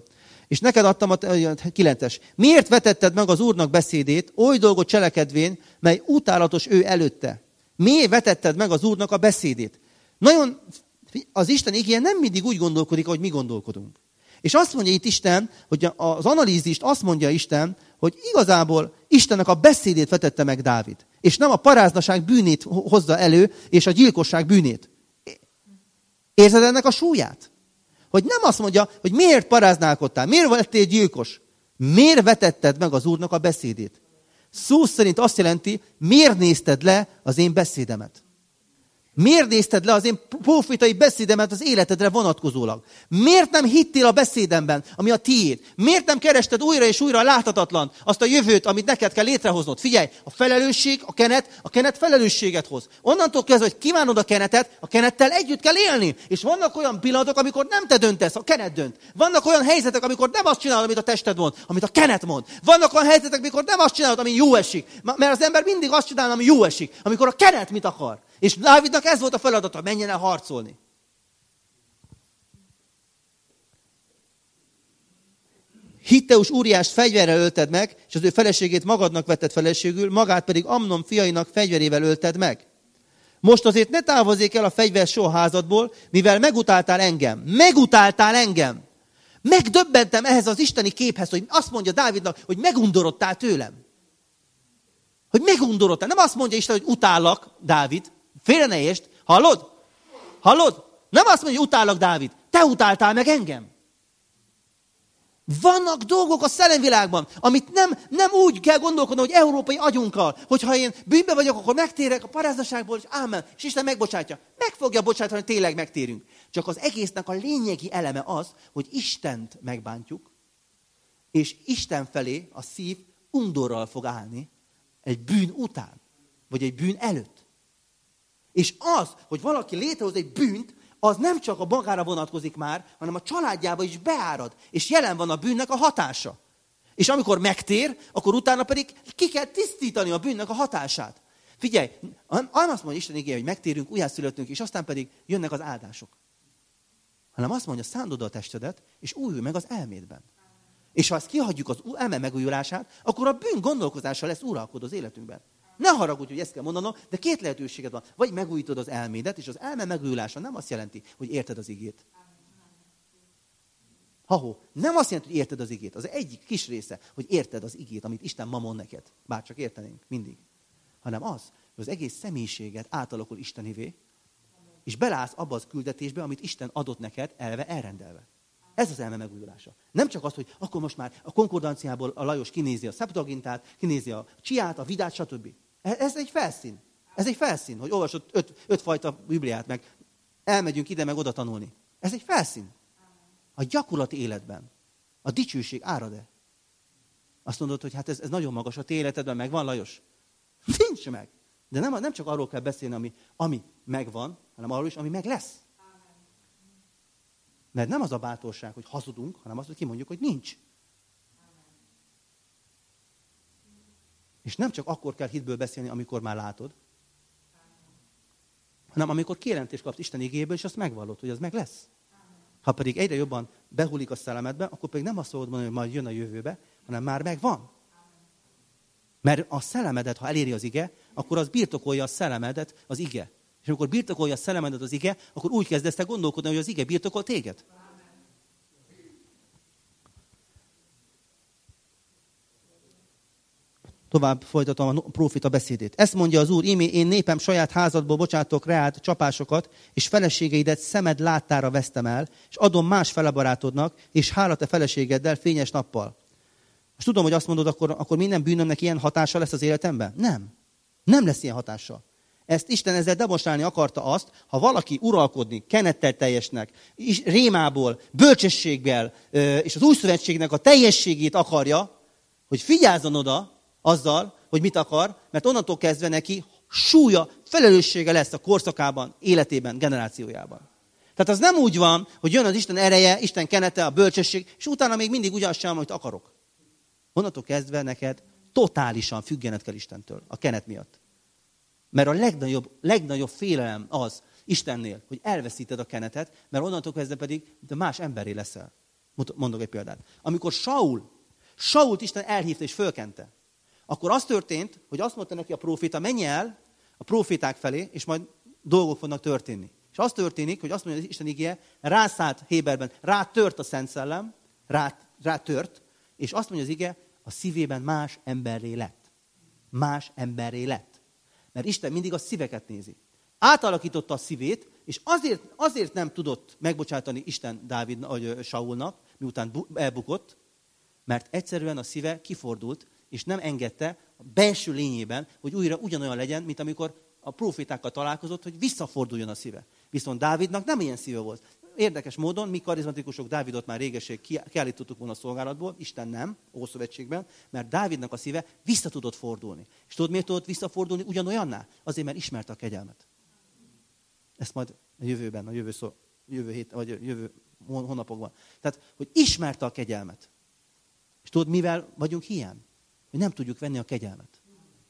[SPEAKER 1] És neked adtam a 9-es. Miért vetetted meg az Úrnak beszédét, oly dolgot cselekedvén, mely utálatos ő előtte? Miért vetetted meg az Úrnak a beszédét? Nagyon, az Isten igéje nem mindig úgy gondolkodik, ahogy mi gondolkodunk. És azt mondja itt Isten, hogy az analízist azt mondja Isten, hogy igazából Istennek a beszédét vetette meg Dávid. És nem a paráznaság bűnét hozza elő, és a gyilkosság bűnét. Érzed ennek a súlyát? Hogy nem azt mondja, hogy miért paráználkodtál, miért lettél gyilkos, miért vetetted meg az Úrnak a beszédét. Szó szerint azt jelenti, miért nézted le az én beszédemet. Miért nézted le az én profétai beszédemet az életedre vonatkozólag? Miért nem hittél a beszédemben, ami a tiéd? Miért nem kerested újra és újra láthatatlan azt a jövőt, amit neked kell létrehoznod? Figyelj, a felelősség, a kenet felelősséget hoz. Onnantól kezdve, hogy kívánod a kenetet, a kenettel együtt kell élni. És vannak olyan pillanatok, amikor nem te döntesz, a kenet dönt. Vannak olyan helyzetek, amikor nem azt csinálod, amit a tested mond, amit a kenet mond. Vannak olyan helyzetek, amikor nem azt csinálod, ami jó esik. Mert az ember mindig azt csinál, ami jó esik, amikor a kenet mit akar. És Dávidnak ez volt a feladata, menjen el harcolni. Hitteus Úriást fegyverrel ölted meg, és az ő feleségét magadnak vetted feleségül, magát pedig Amnon fiainak fegyverével ölted meg. Most azért ne távozzék el a fegyver soha házadból, mivel megutáltál engem. Megutáltál engem. Megdöbbentem ehhez az isteni képhez, hogy azt mondja Dávidnak, hogy megundorodtál tőlem. Hogy megundorodtál. Nem azt mondja Isten, hogy utállak, Dávid. Félre ne értsd. Hallod? Hallod? Nem azt mondja, hogy utállak, Dávid. Te utáltál meg engem. Vannak dolgok a szellemvilágban, amit nem úgy kell gondolkodni, hogy európai agyunkkal, hogyha én bűnbe vagyok, akkor megtérek a paráznaságból, és ámen, és Isten megbocsátja. Meg fogja bocsátani, hogy tényleg megtérünk. Csak az egésznek a lényegi eleme az, hogy Istent megbántjuk, és Isten felé a szív undorral fog állni egy bűn után, vagy egy bűn előtt. És az, hogy valaki létrehoz egy bűnt, az nem csak a magára vonatkozik már, hanem a családjába is beárad, és jelen van a bűnnek a hatása. És amikor megtér, akkor utána pedig ki kell tisztítani a bűnnek a hatását. Figyelj, azt mondja Isten igéje, hogy megtérünk, újjászületünk, és aztán pedig jönnek az áldások. Hanem azt mondja, szánd oda a testedet, és újulj meg az elmédben. És ha ezt kihagyjuk az elme megújulását, akkor a bűn gondolkozása lesz uralkodó az életünkben. Ne haragudj, hogy ezt kell mondanom, de két lehetőséged van. Vagy megújítod az elmédet, és az elme megújulása nem azt jelenti, hogy érted az igét. Nem azt jelenti, hogy érted az igét. Az egyik kis része, hogy érted az igét, amit Isten ma mond neked. Bár csak értenénk, mindig. Hanem az, hogy az egész személyiséget átalakul Istenivé, és belállsz abba az küldetésbe, amit Isten adott neked, elrendelve. Ez az elme megújulása. Nem csak az, hogy akkor most már a konkordanciából a Lajos kinézi a Septuagintát, kinézi a Csiát, a Vidát, stb. Ez egy felszín. Ez egy felszín, hogy olvasod 5 fajta Bibliát, meg elmegyünk ide, meg oda tanulni. Ez egy felszín. A gyakorlati életben a dicsőség árad-e? Azt mondod, hogy hát ez nagyon magas, a te életedben megvan, Lajos? Nincs meg. De nem csak arról kell beszélni, ami megvan, hanem arról is, ami meg lesz. Mert nem az a bátorság, hogy hazudunk, hanem az, hogy kimondjuk, hogy nincs. És nem csak akkor kell hitből beszélni, amikor már látod, hanem amikor kijelentést kapsz Isten igéből, és azt megvallod, hogy az meg lesz. Ha pedig egyre jobban behullik a szellemedbe, akkor pedig nem azt fogod mondani, hogy majd jön a jövőbe, hanem már megvan. Mert a szellemedet, ha eléri az ige, akkor az birtokolja a szellemedet az ige. És amikor birtokolja a szellemedet az ige, akkor úgy kezdesz te gondolkodni, hogy az ige birtokol téged. Tovább folytatom a prófita beszédét. Ezt mondja az Úr, ímé én népem saját házadból bocsátok reád csapásokat, és feleségeidet szemed láttára vesztem el, és adom más felebarátodnak, és hála te feleségeddel fényes nappal. Most tudom, hogy azt mondod, akkor minden bűnömnek ilyen hatása lesz az életemben? Nem. Nem lesz ilyen hatása. Ezt Isten ezzel demonstrálni akarta azt, ha valaki uralkodni, kenettel teljesnek, rémából, bölcsességgel, és az új szövetségnek a teljességét akarja, hogy figyelzzon oda azzal, hogy mit akar, mert onnantól kezdve neki súlya, felelőssége lesz a korszakában, életében, generációjában. Tehát az nem úgy van, hogy jön az Isten ereje, Isten kenete, a bölcsesség, és utána még mindig ugyanazt csinálom, amit akarok. Onnantól kezdve neked totálisan függened kell Istentől, a kenet miatt. Mert a legnagyobb félelem az Istennél, hogy elveszíted a kenetet, mert onnantól kezdve pedig más emberé leszel. Mondok egy példát. Amikor Sault Isten elhívta és fölkente, akkor az történt, hogy azt mondta neki a próféta, menj el a próféták felé, és majd dolgok fognak történni. És az történik, hogy azt mondja, hogy Isten igéje, rászállt Héberben, rátört a Szent Szellem, rátört, és azt mondja az ige, a szívében más emberré lett. Más emberré lett. Mert Isten mindig a szíveket nézi. Átalakította a szívét, és azért nem tudott megbocsátani Isten Saulnak, miután elbukott, mert egyszerűen a szíve kifordult, és nem engedte a belső lényében, hogy újra ugyanolyan legyen, mint amikor a prófétákkal találkozott, hogy visszaforduljon a szíve. Viszont Dávidnak nem ilyen szíve volt. Érdekes módon, mi karizmatikusok Dávidot már régeség kiállítottuk volna a szolgálatból, Isten nem, Ószövetségben, mert Dávidnak a szíve vissza tudott fordulni. És tudod, miért tudott visszafordulni ugyanolyanná? Azért, mert ismerte a kegyelmet. Ezt majd a jövőben, jövő hét, vagy jövő hónapokban. Tehát, hogy ismerte a kegyelmet. És tudod, mivel vagyunk ilyen? Hogy nem tudjuk venni a kegyelmet.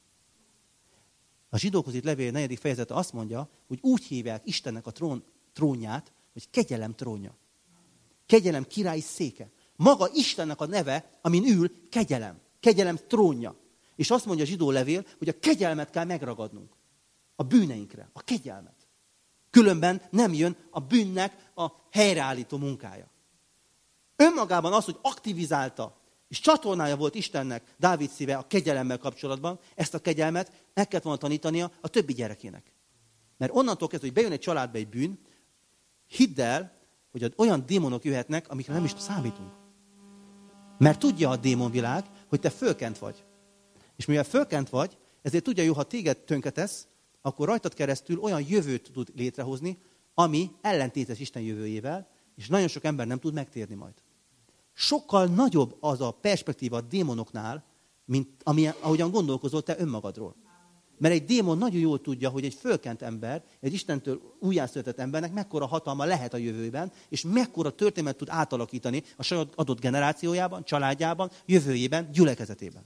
[SPEAKER 1] A Zsidókhoz írt levél 4. fejezete azt mondja, hogy úgy hívják Istennek a trónját, hogy kegyelem trónja. Kegyelem királyi széke. Maga Istennek a neve, amin ül, kegyelem. Kegyelem trónja. És azt mondja a zsidó levél, hogy a kegyelmet kell megragadnunk. A bűneinkre. A kegyelmet. Különben nem jön a bűnnek a helyreállító munkája. Önmagában az, hogy aktivizálta, és csatornája volt Istennek Dávid szíve a kegyelemmel kapcsolatban, ezt a kegyelmet meg kellett volna tanítania a többi gyerekének. Mert onnantól kezdve, hogy bejön egy családba egy bűn, hidd el, hogy olyan démonok jöhetnek, amikre nem is számítunk. Mert tudja a démonvilág, hogy te fölkent vagy. És mivel fölkent vagy, ezért tudja jó, ha téged tönkretesz, akkor rajtad keresztül olyan jövőt tud létrehozni, ami ellentétes Isten jövőjével, és nagyon sok ember nem tud megtérni majd. Sokkal nagyobb az a perspektíva a démonoknál, mint ahogyan gondolkozol te önmagadról. Mert egy démon nagyon jól tudja, hogy egy fölkent ember, egy Istentől újjászületett embernek mekkora hatalma lehet a jövőben, és mekkora történetet tud átalakítani a saját adott generációjában, családjában, jövőjében, gyülekezetében.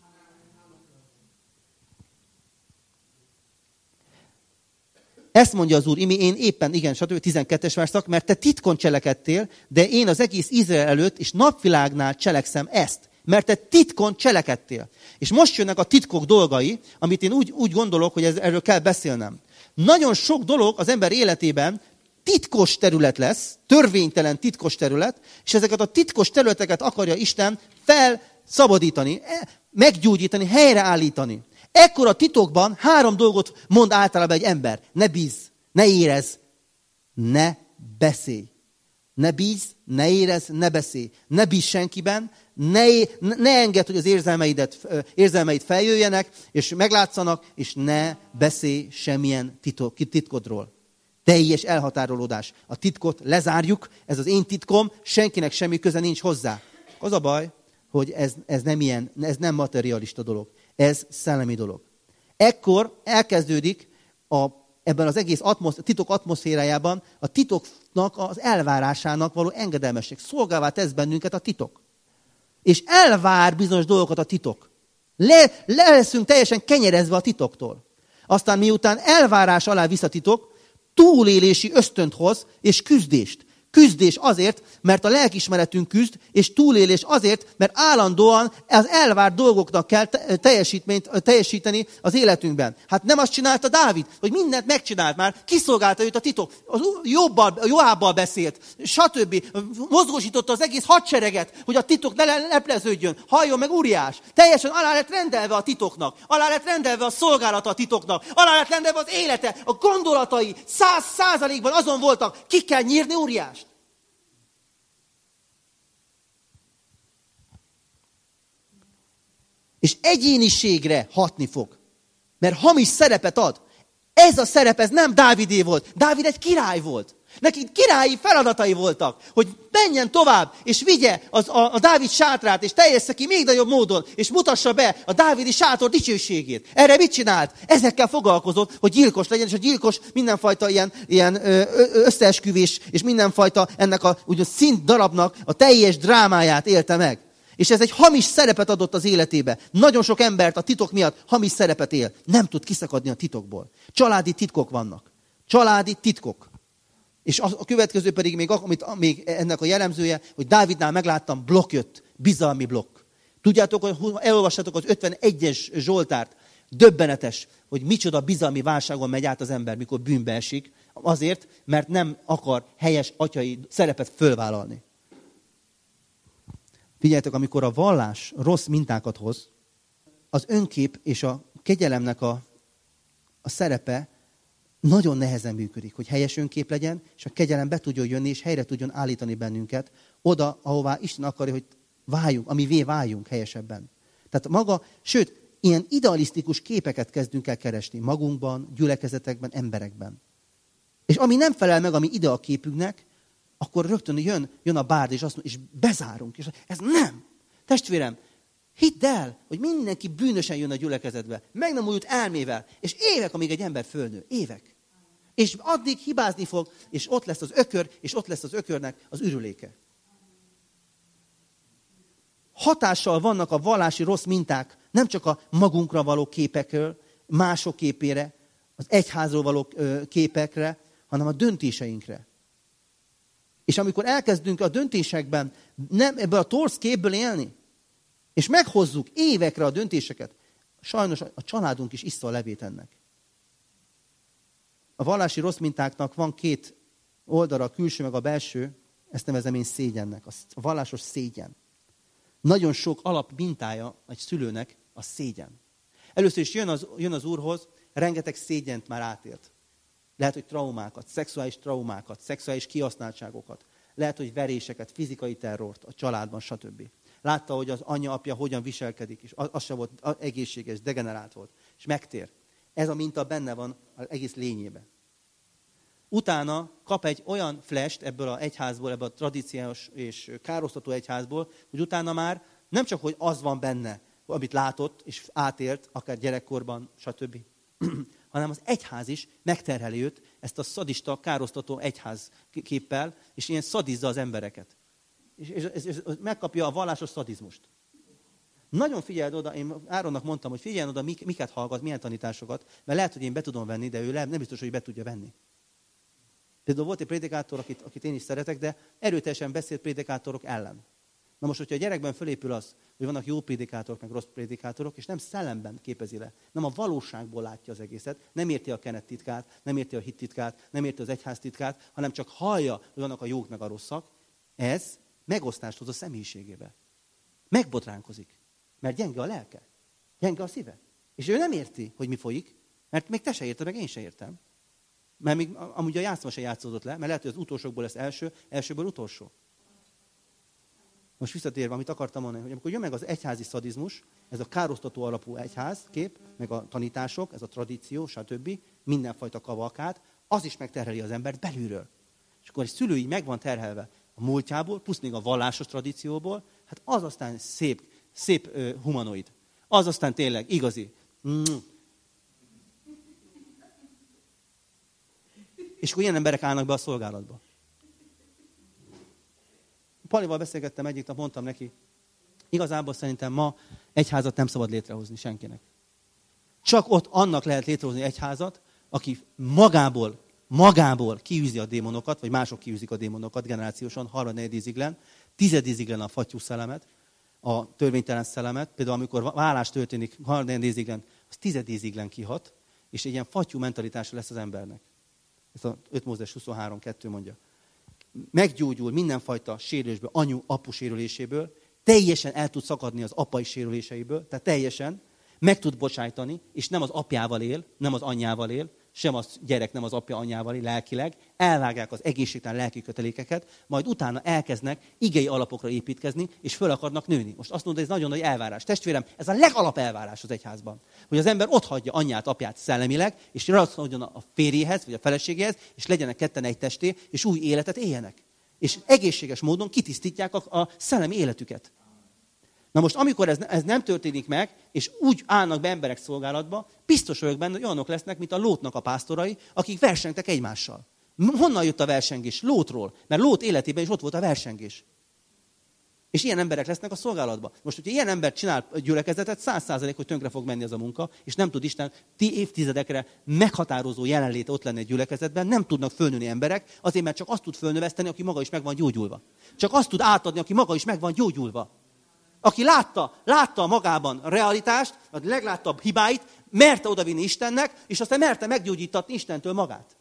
[SPEAKER 1] Ezt mondja az Úr, én éppen, igen, stb. 12-es verszak, mert te titkon cselekedtél, de én az egész Izrael előtt és napvilágnál cselekszem ezt. Mert te titkon cselekedtél. És most jönnek a titkok dolgai, amit én úgy gondolok, hogy erről kell beszélnem. Nagyon sok dolog az ember életében titkos terület lesz, törvénytelen titkos terület, és ezeket a titkos területeket akarja Isten felszabadítani, meggyógyítani, helyreállítani. Ekkor a titokban 3 dolgot mond általában egy ember. Ne bízz, ne érezz, ne beszélj. Ne bízz, ne érezz, ne beszélj. Ne bízz senkiben, ne engedd, hogy az érzelmeid feljöjjenek, és meglátszanak, és ne beszélj semmilyen titkodról. Teljes elhatárolódás. A titkot lezárjuk, ez az én titkom, senkinek semmi köze nincs hozzá. Az a baj, hogy ez nem materialista dolog. Ez szellemi dolog. Ekkor elkezdődik ebben az egész titok atmoszférájában a titoknak az elvárásának való engedelmesség. Szolgálvá tesz bennünket a titok. És elvár bizonyos dolgokat a titok. Le leszünk teljesen kenyerezve a titoktól. Aztán miután elvárás alá visz a titok, túlélési ösztönt hoz és küzdést. Küzdés azért, mert a lelkiismeretünk küzd, és túlélés azért, mert állandóan az elvárt dolgoknak kell teljesíteni az életünkben. Hát nem azt csinálta Dávid, hogy mindent megcsinált már, kiszolgálta őt a titok, Joábbal beszélt, stb. Mozgósította az egész hadsereget, hogy a titok ne lepleződjön, halljon meg Uriás. Teljesen alá lett rendelve a titoknak, alá lett rendelve a szolgálata a titoknak, alá lett rendelve az élete, a gondolatai 100%-ban azon voltak, ki kell nyírni Uriást. És egyéniségre hatni fog. Mert hamis szerepet ad. Ez a szerep, ez nem Dávidé volt. Dávid egy király volt. Neki királyi feladatai voltak, hogy menjen tovább, és vigye a Dávid sátrát, és teljessze ki még nagyobb módon, és mutassa be a dávidi sátor dicsőségét. Erre mit csinált? Ezekkel foglalkozott, hogy gyilkos legyen, és a gyilkos mindenfajta ilyen összeesküvés, és mindenfajta ennek a szint darabnak a teljes drámáját élte meg. És ez egy hamis szerepet adott az életébe. Nagyon sok embert a titok miatt hamis szerepet él. Nem tud kiszakadni a titokból. Családi titkok vannak. Családi titkok. És a következő pedig még ennek a jellemzője, hogy Dávidnál megláttam, blokk jött, bizalmi blokk. Tudjátok, hogy elolvassátok az 51-es Zsoltárt, döbbenetes, hogy micsoda bizalmi válságon megy át az ember, mikor bűnbe esik, azért, mert nem akar helyes atyai szerepet fölvállalni. Figyeljetek, amikor a vallás rossz mintákat hoz, az önkép és a kegyelemnek a szerepe nagyon nehezen működik, hogy helyes önkép legyen, és a kegyelem be tudjon jönni, és helyre tudjon állítani bennünket oda, ahová Isten akarja, hogy váljunk, amivé váljunk helyesebben. Tehát sőt, ilyen idealisztikus képeket kezdünk el keresni magunkban, gyülekezetekben, emberekben. És ami nem felel meg a mi ideaképünknek, akkor rögtön jön a bárd, és azt mondja, és bezárunk. És ez nem. Testvérem, hidd el, hogy mindenki bűnösen jön a gyülekezetbe, meg nem újult elmével, és évek, amíg egy ember fölnő. Évek. És addig hibázni fog, és ott lesz az ökör, és ott lesz az ökörnek az ürüléke. Hatással vannak a vallási rossz minták, nem csak a magunkra való képekről, mások képére, az egyházról való képekre, hanem a döntéseinkre. És amikor elkezdünk a döntésekben nem ebből a torz képből élni, és meghozzuk évekre a döntéseket, sajnos a családunk is issza a levét ennek. A vallási rossz mintáknak van két oldala, a külső meg a belső, ezt nevezem én szégyennek, a vallásos szégyen. Nagyon sok alap mintája egy szülőnek a szégyen. Először is jön az Úrhoz, rengeteg szégyent már átélt. Lehet, hogy traumákat, szexuális kihasználtságokat. Lehet, hogy veréseket, fizikai terrort a családban, stb. Látta, hogy az anyja, apja hogyan viselkedik, és az sem volt egészséges, degenerált volt. És megtér. Ez a minta benne van az egész lényében. Utána kap egy olyan flash-t ebből az egyházból, ebből a tradíciós és károsztató egyházból, hogy utána már nem csak, hogy az van benne, amit látott és átélt, akár gyerekkorban, stb., hanem az egyház is megterheli őt ezt a szadista, károsztató egyház képpel, és ilyen szadizza az embereket. És megkapja a vallásos szadizmust. Nagyon figyeld oda, én Áronnak mondtam, hogy figyelj oda, miket hallgat, milyen tanításokat, mert lehet, hogy én be tudom venni, de ő nem biztos, hogy be tudja venni. Például volt egy prédikátor, akit én is szeretek, de erőteljesen beszélt prédikátorok ellen. Na most, hogyha a gyerekben fölépül az, hogy vannak jó prédikátorok, meg rossz prédikátorok, és nem szellemben képezi le, nem a valóságból látja az egészet, nem érti a kenet titkát, nem érti a hit titkát, nem érti az egyház titkát, hanem csak hallja, hogy vannak a jók meg a rosszak, ez megosztást hoz a személyiségébe. Megbotránkozik, mert gyenge a lelke, gyenge a szíve. És ő nem érti, hogy mi folyik, mert még te se érted, meg én se értem. Mert még amúgy a játszma se játszódott le, mert lehet, hogy az utolsókból lesz első, elsőből utolsó. Most visszatérve, amit akartam mondani, hogy amikor jön meg az egyházi szadizmus, ez a károsztató alapú egyház kép, meg a tanítások, ez a tradíció, stb., mindenfajta kavalkád, az is megterheli az embert belülről. És akkor egy szülői meg van terhelve a múltjából, plusz még a vallásos tradícióból, hát az aztán szép humanoid. Az aztán tényleg igazi. És akkor ilyen emberek állnak be a szolgálatba. Palival beszélgettem egyik nap, mondtam neki, igazából szerintem ma egyházat nem szabad létrehozni senkinek. Csak ott annak lehet létrehozni egyházat, aki magából kiűzi a démonokat, vagy mások kiűzik a démonokat generációsan, 3-4 íziglen, 10 íziglen a fattyú szellemet, a törvénytelen szellemet. Például amikor vállás történik 3-4 íziglen, az 10 íziglen kihat, és egy ilyen fattyú mentalitása lesz az embernek. Ezt a 5 Mózes 23:2 mondja. Meggyógyul mindenfajta sérülésből, anyu-apu sérüléséből, teljesen el tud szakadni az apai sérüléseiből, tehát teljesen meg tud bocsájtani, és nem az apjával él, nem az anyjával él, sem az gyerek nem az apja anyjával él lelkileg, elvágják az egészségtelen lelki kötelékeket, majd utána elkezdnek igei alapokra építkezni, és föl akarnak nőni. Most azt mondod, ez nagyon nagy elvárás. Testvérem, ez a legalap elvárás az egyházban. Hogy az ember otthagyja anyját, apját szellemileg, és ragaszkodjon a férjéhez, vagy a feleségéhez, és legyenek ketten egy testé, és új életet éljenek. És egészséges módon kitisztítják a szellemi életüket. Na most, amikor ez nem történik meg, és úgy állnak be emberek szolgálatba, biztos vagyok benne, hogy olyanok lesznek, mint a Lótnak a pásztorai, akik versengtek egymással. Honnan jött a versengés? Lótról. Mert Lót életében is ott volt a versengés. És ilyen emberek lesznek a szolgálatban. Most, hogyha ilyen ember csinál gyülekezetet, 100%, hogy tönkre fog menni ez a munka, és nem tud Isten évtizedekre meghatározó jelenléte ott lenni egy gyülekezetben, nem tudnak fölnőni emberek, azért, mert csak azt tud fölnöveszteni, aki maga is meg van gyógyulva. Csak azt tud átadni, aki maga is meg van gyógyulva. Aki látta magában a realitást, a legláttabb hibáit, merte odavinni Istennek, és aztán merte meggyógyítatni Istentől magát.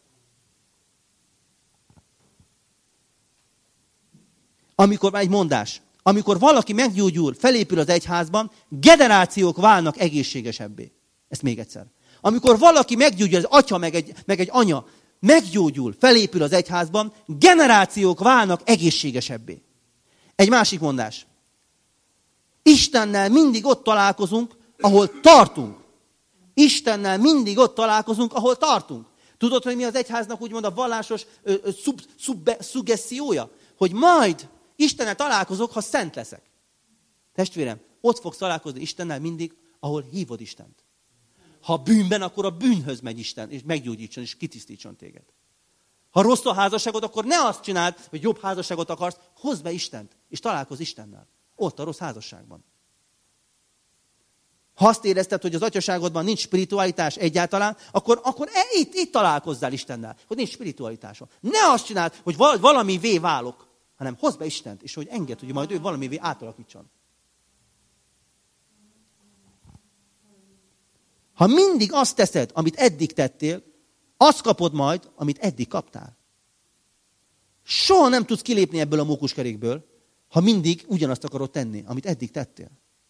[SPEAKER 1] Amikor van egy mondás, amikor valaki meggyógyul, felépül az egyházban, generációk válnak egészségesebbé. Ezt még egyszer. Amikor valaki meggyógyul, az atya meg egy anya meggyógyul, felépül az egyházban, generációk válnak egészségesebbé. Egy másik mondás. Istennel mindig ott találkozunk, ahol tartunk. Istennel mindig ott találkozunk, ahol tartunk. Tudod, hogy mi az egyháznak úgymond a vallásos szuggesztiója? Hogy majd Istennel találkozok, ha szent leszek. Testvérem, ott fogsz találkozni Istennel mindig, ahol hívod Istent. Ha bűnben, akkor a bűnhöz megy Isten, és meggyógyítson, és kitisztítson téged. Ha rossz a házasságod, akkor ne azt csináld, hogy jobb házasságot akarsz, hozd be Istent, és találkozz Istennel. Ott a rossz házasságban. Ha azt érezted, hogy az atyaságodban nincs spiritualitás egyáltalán, akkor itt találkozzál Istennel, hogy nincs spiritualitása. Ne azt csináld, hogy valamivé válok, hanem hozd be Istent, és hogy engedd, hogy majd ő valamivé átalakítson. Ha mindig azt teszed, amit eddig tettél, azt kapod majd, amit eddig kaptál. Soha nem tudsz kilépni ebből a mókuskerékből, ha mindig ugyanazt akarod tenni, amit eddig tettél.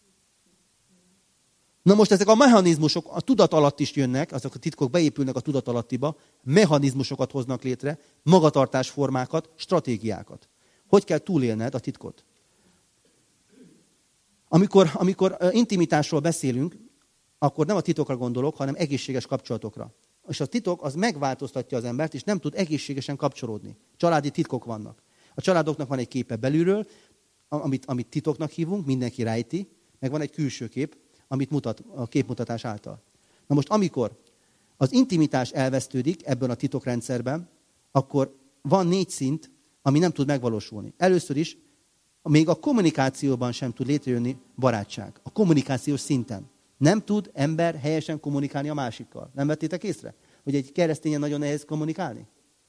[SPEAKER 1] Na most ezek a mechanizmusok a tudat alatt is jönnek, azok a titkok beépülnek a tudat alattiba, mechanizmusokat hoznak létre, magatartásformákat, stratégiákat. Hogy kell túlélned a titkot? Amikor intimitásról beszélünk, akkor nem a titokra gondolok, hanem egészséges kapcsolatokra. És a titok az megváltoztatja az embert, és nem tud egészségesen kapcsolódni. Családi titkok vannak. A családoknak van egy képe belülről, amit titoknak hívunk, mindenki rejti, meg van egy külső kép, amit mutat a képmutatás által. Na most, amikor az intimitás elvesztődik ebben a titokrendszerben, akkor van 4 szint, ami nem tud megvalósulni. Először is, még a kommunikációban sem tud létrejönni barátság. A kommunikációs szinten. Nem tud ember helyesen kommunikálni a másikkal. Nem vettétek észre? Hogy egy keresztényen nagyon nehéz kommunikálni?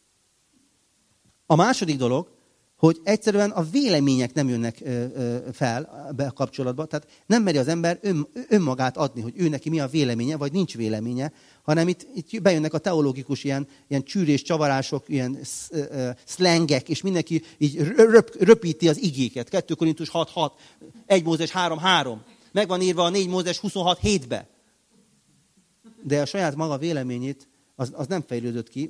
[SPEAKER 1] A második dolog, hogy egyszerűen a vélemények nem jönnek fel be a kapcsolatba. Tehát nem meri az ember önmagát adni, hogy ő neki mi a véleménye, vagy nincs véleménye, hanem itt bejönnek a teológikus ilyen csűrés, csavarások, ilyen szlengek, és mindenki így röpíti az igéket. 2 Korintus 6.6, 1 Mózes 3.3. Meg van írva a 4 Mózes 26.7-be. De a saját maga véleményét az nem fejlődött ki.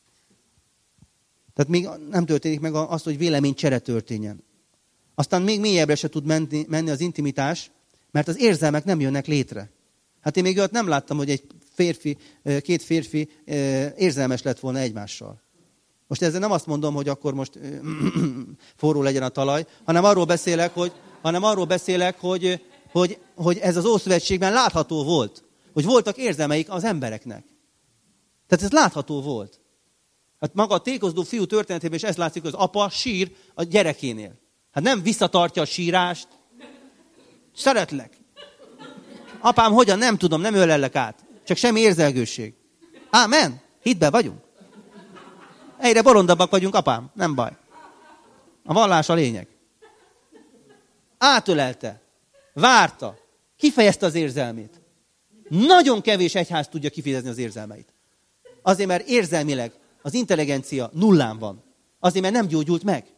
[SPEAKER 1] Tehát még nem történik meg az, hogy véleménycsere történjen. Aztán még mélyebbre se tud menni az intimitás, mert az érzelmek nem jönnek létre. Hát én még olyat nem láttam, hogy két férfi érzelmes lett volna egymással. Most ezzel nem azt mondom, hogy akkor most forró legyen a talaj, hanem arról beszélek, hogy ez az Ószövetségben látható volt. Hogy voltak érzelmeik az embereknek. Tehát ez látható volt. Hát maga a tékozdó fiú történetében is ez látszik, hogy az apa sír a gyerekénél. Hát nem visszatartja a sírást. Szeretlek. Apám, hogyan? Nem tudom, nem ölellek át. Csak semmi érzelgőség. Ámen? Hitben vagyunk. Egyre bolondabbak vagyunk, apám. Nem baj. A vallás a lényeg. Átölelte. Várta. Kifejezte az érzelmét. Nagyon kevés egyház tudja kifejezni az érzelmeit. Azért, mert érzelmileg az intelligencia nullán van. Azért, mert nem gyógyult meg.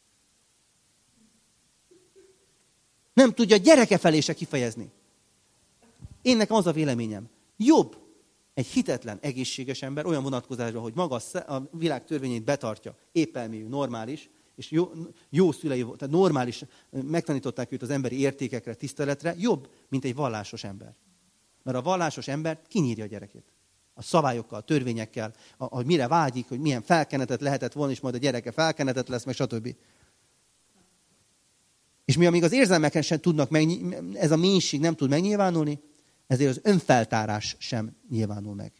[SPEAKER 1] Nem tudja gyereke felé se kifejezni. Én nekem az a véleményem. Jobb egy hitetlen, egészséges ember olyan vonatkozásban, hogy maga a világ törvényét betartja, épelmélyű, normális, és jó szülei, tehát normális, megtanították őt az emberi értékekre, tiszteletre, jobb, mint egy vallásos ember. Mert a vallásos ember kinyírja a gyerekét. A szabályokkal, a törvényekkel, hogy mire vágyik, hogy milyen felkenetet lehetett volna, és majd a gyereke felkenetet lesz, meg stb. És mi, amíg az érzelmeken sem tudnak, ez a mélység nem tud megnyilvánulni, ezért az önfeltárás sem nyilvánul meg.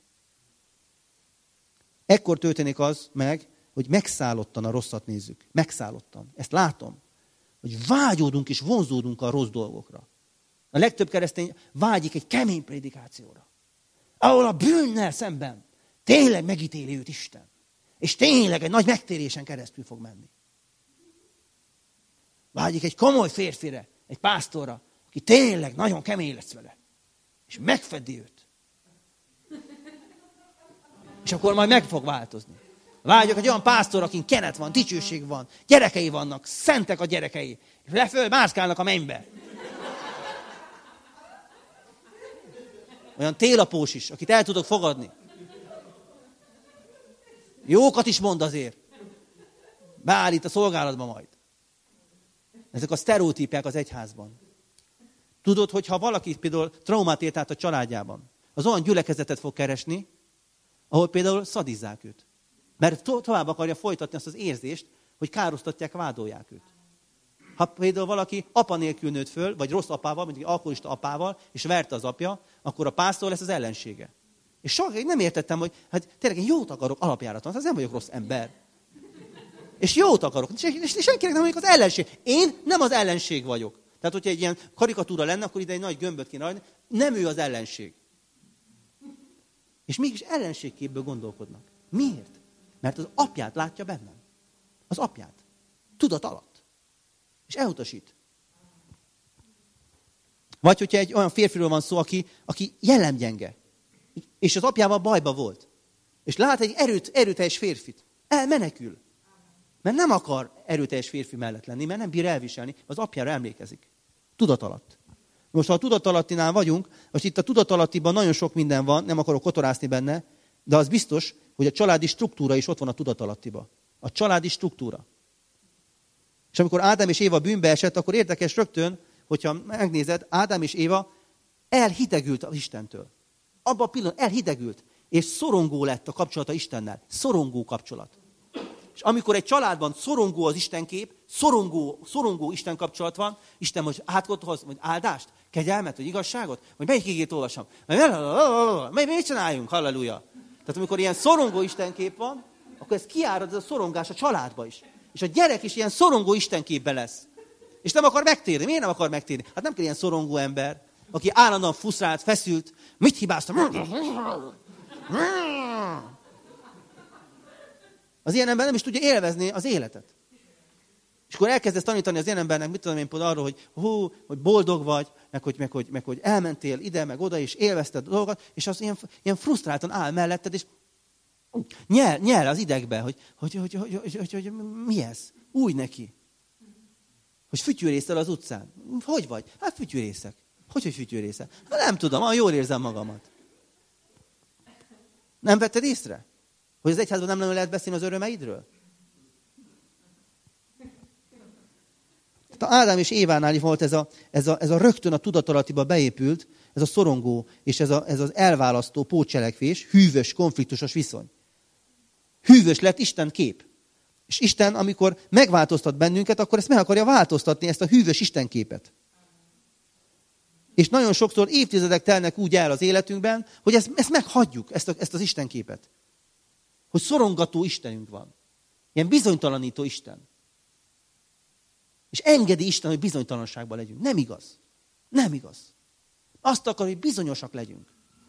[SPEAKER 1] Ekkor történik az meg, hogy megszállottan a rosszat nézzük. Megszállottan. Ezt látom. hogy vágyódunk és vonzódunk a rossz dolgokra. A legtöbb keresztény vágyik egy kemény prédikációra, ahol a bűnnel szemben tényleg megítéli őt Isten. És tényleg egy nagy megtérésen keresztül fog menni. Vágyik egy komoly férfire, egy pásztorra, aki tényleg nagyon kemény lesz vele. És megfedi őt. És akkor majd meg fog változni. Vágyok egy olyan pásztor, akin kenet van, dicsőség van, gyerekei vannak, szentek a gyerekei. És leföl mászkálnak a mennybe. Olyan télapós is, akit el tudok fogadni. Jókat is mond azért. Beállít a szolgálatba majd. Ezek a sztereotípiák az egyházban. Tudod, hogy ha valaki például traumát élt át a családjában, az olyan gyülekezetet fog keresni, ahol például szadizzák őt. Mert tovább akarja folytatni azt az érzést, hogy károsztatják, vádolják őt. Ha például valaki apa nélkül nőtt föl, vagy rossz apával, mondjuk alkoholista apával, és verte az apja, akkor a pásztor lesz az ellensége. És soha nem értettem, hogy hát tényleg én jót akarok alapjáraton, hát nem vagyok rossz ember. És jót akarok, és senkinek nem vagyok az ellenség. Én nem az ellenség vagyok. Tehát, hogyha egy ilyen karikatúra lenne, akkor ide egy nagy gömböt kéne rajni. Nem ő az ellenség. És mégis ellenségképből gondolkodnak. Miért? Mert az apját látja bennem. Az apját. Tudat alatt. És elutasít. Vagy hogyha egy olyan férfiről van szó, aki jellemgyenge. És az apjával bajba volt. És lát egy erőteljes férfit. Elmenekül. Mert nem akar erőteljes férfi mellett lenni, mert nem bír elviselni, az apjára emlékezik. Tudat alatt. Most, ha a tudatalattinál vagyunk, most itt a tudatalattiban nagyon sok minden van, nem akarok kotorászni benne, de az biztos, hogy a családi struktúra is ott van a tudatalattiba. A családi struktúra. És amikor Ádám és Éva bűnbe esett, akkor érdekes rögtön, hogyha megnézed, Ádám és Éva elhidegült az Istentől. Abban a pillanatban elhidegült, és szorongó lett a kapcsolata Istennel. Szorongó kapcsolat. És amikor egy családban szorongó az Istenkép, szorongó Isten kapcsolat van, Isten most átkot hoz, vagy áldást, kegyelmet, vagy igazságot, vagy melyik igét olvasom? Mit csináljunk? Halleluja! Tehát amikor ilyen szorongó Istenkép van, akkor ez kiárad, ez a szorongás a családba is. És a gyerek is ilyen szorongó Istenképben lesz. És nem akar megtérni. Miért nem akar megtérni? Hát nem kell ilyen szorongó ember, aki állandóan frusztrált, feszült. Mit hibáztam? Az ilyen ember nem is tudja élvezni az életet. És akkor elkezdesz tanítani az ilyen embernek, mit tudom én például arról, hogy boldog vagy, meg hogy elmentél ide, meg oda, és élvezted a dolgokat, és az ilyen frusztráltan áll melletted, és nyel az idegbe, hogy mi ez? Új neki. Hogy fütyűrészel az utcán. Hogy vagy? Hát fütyűrészek. Hogy fütyűrészek? Hát nem tudom, jól érzem magamat. Nem vetted észre? Hogy az egyházban nem nagyon lehet beszélni az örömeidről? Tehát Ádám és Évánál is volt ez a rögtön a tudatalattiba beépült, ez a szorongó, és ez az elválasztó pótcselekvés, hűvös, konfliktusos viszony. Hűvös lett Isten kép. És Isten, amikor megváltoztat bennünket, akkor ezt meg akarja változtatni, ezt a hűvös Isten képet. És nagyon sokszor évtizedek telnek úgy el az életünkben, hogy ezt meghagyjuk, ezt az Isten képet. Hogy szorongató Istenünk van. Ilyen bizonytalanító Isten. És engedi Isten, hogy bizonytalanságban legyünk. Nem igaz. Nem igaz. Azt akar, hogy bizonyosak legyünk.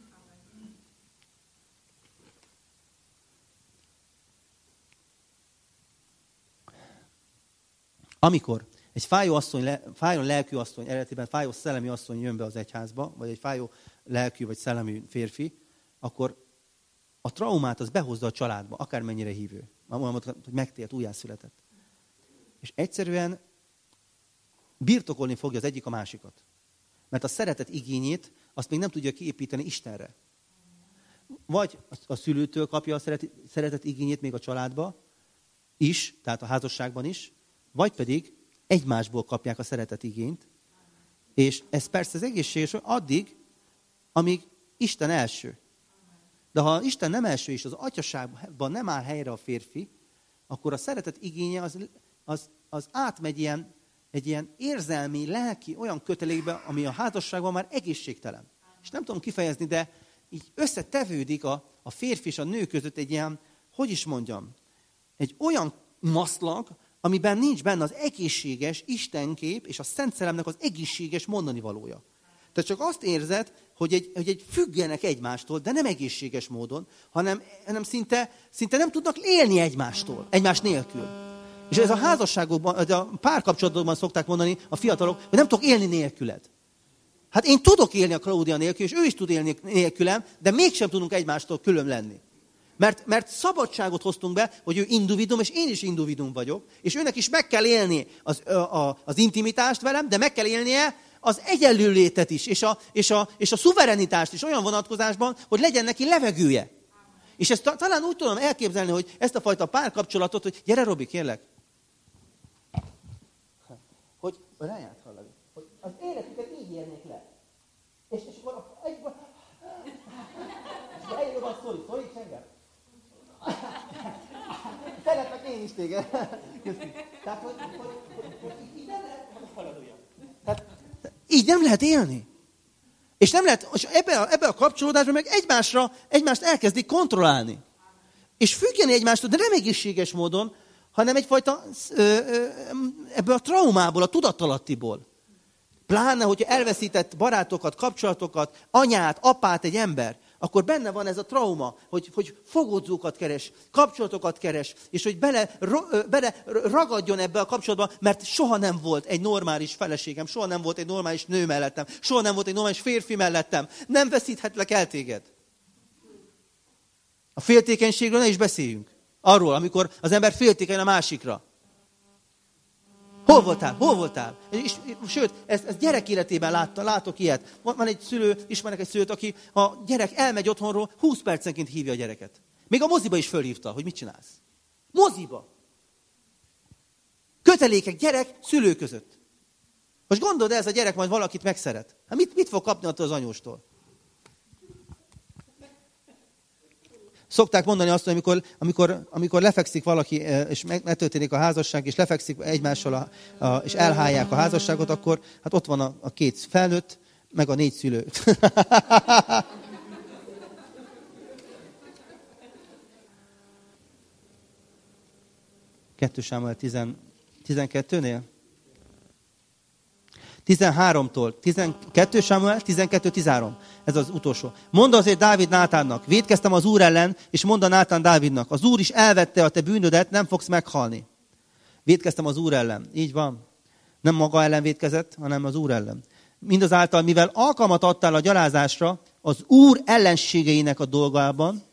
[SPEAKER 1] Amikor egy fájó lelkű asszony, eredetiben fájó szellemi asszony jön be az egyházba, vagy egy fájó lelkű vagy szellemi férfi, akkor a traumát az behozza a családba, akármennyire hívő. Mondom, hogy megtért, újjászületett. És egyszerűen birtokolni fogja az egyik a másikat. Mert a szeretet igényét azt még nem tudja kiépíteni Istenre. Vagy a szülőtől kapja a szeretet igényét még a családba is, tehát a házasságban is, vagy pedig egymásból kapják a szeretet igényt. És ez persze az egészséges addig, amíg Isten első. De ha Isten nem első, és az atyaságban nem áll helyre a férfi, akkor a szeretet igénye az átmegy egy ilyen érzelmi, lelki olyan kötelékbe, ami a házasságban már egészségtelen. És nem tudom kifejezni, de így összetevődik a férfi és a nő között egy ilyen, hogy is mondjam, egy olyan maszlag, amiben nincs benne az egészséges Istenkép és a Szent Szellemnek az egészséges mondani valója. Tehát csak azt érzed, hogy egy függenek egymástól, de nem egészséges módon, hanem szinte nem tudnak élni egymástól, egymás nélkül. És ez a házasságokban, a párkapcsolatokban szokták mondani a fiatalok, hogy nem tudok élni nélküled. Hát én tudok élni a Klaudia nélkül, és ő is tud élni nélkülem, de mégsem tudunk egymástól külön lenni. Mert szabadságot hoztunk be, hogy ő individuum, és én is individuum vagyok, és őnek is meg kell élni az intimitást velem, de meg kell élnie az egyenlőlétet is, és a szuverenitást is olyan vonatkozásban, hogy legyen neki levegője. És ezt talán úgy tudom elképzelni, hogy ezt a fajta párkapcsolatot, hogy gyere Robi, kérlek. Hogy ráját hallani. Hogy az életüket így érnék le. És akkor egyikor... És eljön a szorít engem. Szeretlek én is téged. Tehát, hogy így nem lehet haladója. Tehát így nem lehet élni. És nem lehet, és ebbe a kapcsolódásban meg egymást elkezdik kontrollálni. És függeni egymástól, de nem egészséges módon, hanem egyfajta ebből a traumából, a tudatalattiból. Pláne, hogyha elveszített barátokat, kapcsolatokat, anyát, apát egy ember, akkor benne van ez a trauma, hogy fogodzókat keres, kapcsolatokat keres, és hogy bele ragadjon ebbe a kapcsolatba, mert soha nem volt egy normális feleségem, soha nem volt egy normális nő mellettem, soha nem volt egy normális férfi mellettem. Nem veszíthetlek el téged. A féltékenységről ne is beszéljünk. Arról, amikor az ember féltékeny a másikra. Hol voltál? És, sőt, ezt gyerek életében látok ilyet. Van egy szülő, ismerek egy szülőt, aki a gyerek elmegy otthonról, 20 percenként hívja a gyereket. Még a moziba is fölhívta, hogy mit csinálsz. Moziba. Kötelékek gyerek, szülő között. Most gondold, ez a gyerek majd valakit megszeret. Hát mit fog kapni attól az anyóstól? Szokták mondani azt, hogy amikor lefekszik valaki, és megtörténik a házasság, és lefekszik egymással, és elhálják a házasságot, akkor hát ott van a két felnőtt, meg a 4 szülő. 2 Sámuel 12-nél? 13-tól, 2 Sámuel 12-13. Ez az utolsó. Mondd azért Dávid Nátánnak, vétkeztem az Úr ellen, és mondd a Nátán Dávidnak, az Úr is elvette a te bűnödet, nem fogsz meghalni. Vétkeztem az Úr ellen. Így van. Nem maga ellen vétkezett, hanem az Úr ellen. Mindazáltal, mivel alkalmat adtál a gyalázásra, az Úr ellenségeinek a dolgában,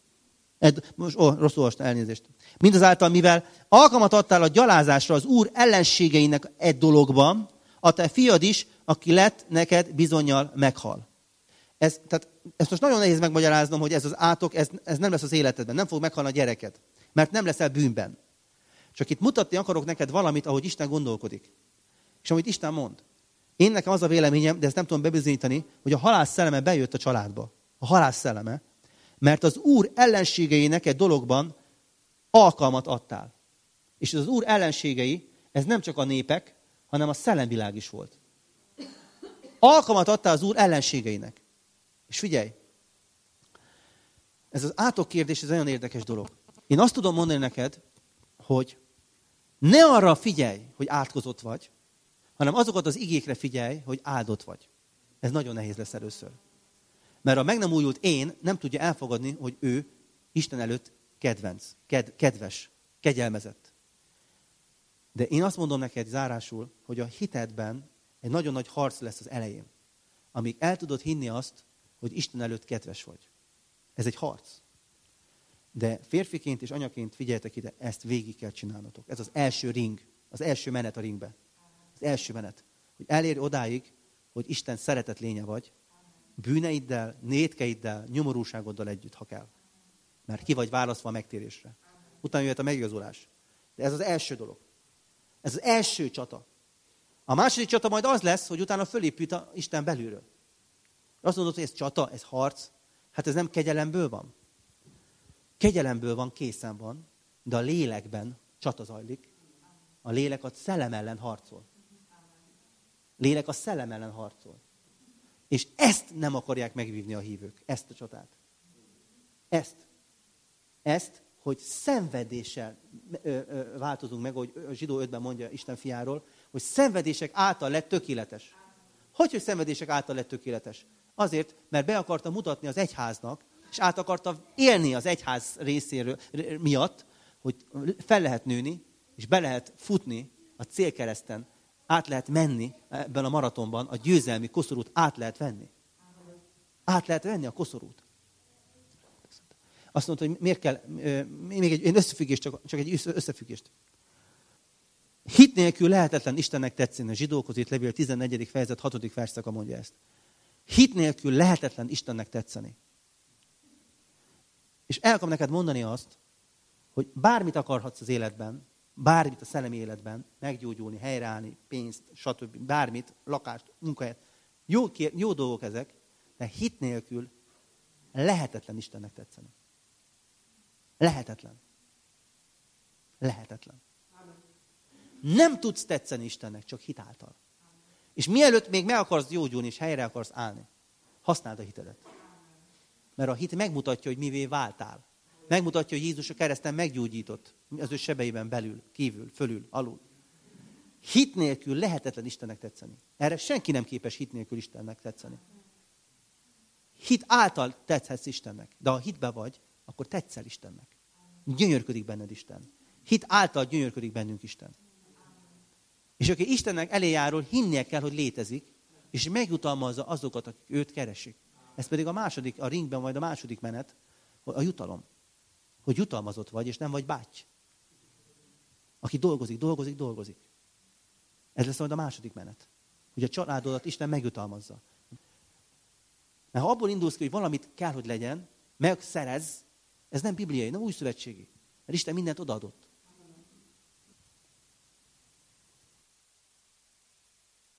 [SPEAKER 1] rosszul olvastam, elnézést. Mindazáltal, mivel alkalmat adtál a gyalázásra az Úr ellenségeinek egy dologban, a te fiad is, aki lett neked bizonnyal meghal. Tehát ezt most nagyon nehéz megmagyaráznom, hogy ez az átok, ez nem lesz az életedben. Nem fog meghalni a gyereked, mert nem leszel bűnben. Csak itt mutatni akarok neked valamit, ahogy Isten gondolkodik. És amit Isten mond. Én nekem az a véleményem, de ezt nem tudom bebizonyítani, hogy a halál szelleme bejött a családba. A halál szelleme. Mert az Úr ellenségeinek egy dologban alkalmat adtál. És az Úr ellenségei, ez nem csak a népek, hanem a szellemvilág is volt. Alkalmat adtál az Úr ellenségeinek. És figyelj, ez az átok kérdés, ez nagyon érdekes dolog. Én azt tudom mondani neked, hogy ne arra figyelj, hogy átkozott vagy, hanem azokat az igékre figyelj, hogy áldott vagy. Ez nagyon nehéz lesz először. Mert a meg nem újult én nem tudja elfogadni, hogy ő Isten előtt kedves, kegyelmezett. De én azt mondom neked zárásul, hogy a hitedben egy nagyon nagy harc lesz az elején. Amíg el tudod hinni azt, hogy Isten előtt kedves vagy. Ez egy harc. De férfiként és anyaként figyeljetek ide, ezt végig kell csinálnotok. Ez az első ring, az első menet a ringbe. Az első menet. Hogy elérj odáig, hogy Isten szeretett lénye vagy, bűneiddel, nétkeiddel, nyomorúságoddal együtt, ha kell. Mert ki vagy választva a megtérésre. Utána jöhet a megigazolás. De ez az első dolog. Ez az első csata. A második csata majd az lesz, hogy utána fölépít a Isten belülről. Azt mondod, hogy ez csata, ez harc. Hát ez nem kegyelemből van. Kegyelemből van, készen van, de a lélekben csata zajlik. A lélek a szellem ellen harcol. Lélek a szellem ellen harcol. És ezt nem akarják megvívni a hívők. Ezt a csatát. Ezt, hogy szenvedéssel változunk meg, ahogy a Zsidó 5-ben mondja Isten fiáról, hogy szenvedések által lett tökéletes. Hogy szenvedések által lett tökéletes? Azért, mert be akarta mutatni az egyháznak, és át akarta élni az egyház részéről miatt, hogy fel lehet nőni, és be lehet futni a célkereszten, át lehet menni ebben a maratonban, a győzelmi koszorút át lehet venni. Át lehet venni a koszorút. Azt mondta, hogy miért kell, még egy összefüggést, csak egy összefüggést. Hit nélkül lehetetlen Istennek tetszeni. A Zsidókhoz írt levél 14. fejezet 6. versszaka mondja ezt. Hit nélkül lehetetlen Istennek tetszeni. És el akarom neked mondani azt, hogy bármit akarhatsz az életben, bármit a szellemi életben, meggyógyulni, helyreállni, pénzt, stb. Bármit, lakást, munkahelyet. Jó dolgok ezek, de hit nélkül lehetetlen Istennek tetszeni. Lehetetlen. Lehetetlen. Nem tudsz tetszeni Istennek, csak hit által. És mielőtt még meg akarsz gyógyulni, és helyre akarsz állni, használd a hitedet. Mert a hit megmutatja, hogy mivé váltál. Megmutatja, hogy Jézus a kereszten meggyógyított. Az ő sebeiben belül, kívül, fölül, alul. Hit nélkül lehetetlen Istennek tetszeni. Erre senki nem képes hit nélkül Istennek tetszeni. Hit által tetszhetsz Istennek. De ha hitbe vagy, akkor tetszel Istennek. Gyönyörködik benned Isten. Hit által gyönyörködik bennünk Isten. És aki Istennek elé járul, hinnie kell, hogy létezik, és megjutalmazza azokat, akik őt keresik. Ez pedig a ringben majd a második menet, a jutalom. Hogy jutalmazott vagy, és nem vagy báty. Aki dolgozik. Ez lesz majd a második menet. Hogy a családodat Isten megjutalmazza. Mert ha abból indulsz ki, hogy valamit kell, hogy legyen, megszerez, ez nem bibliai, nem új szövetségi. Mert Isten mindent odaadott.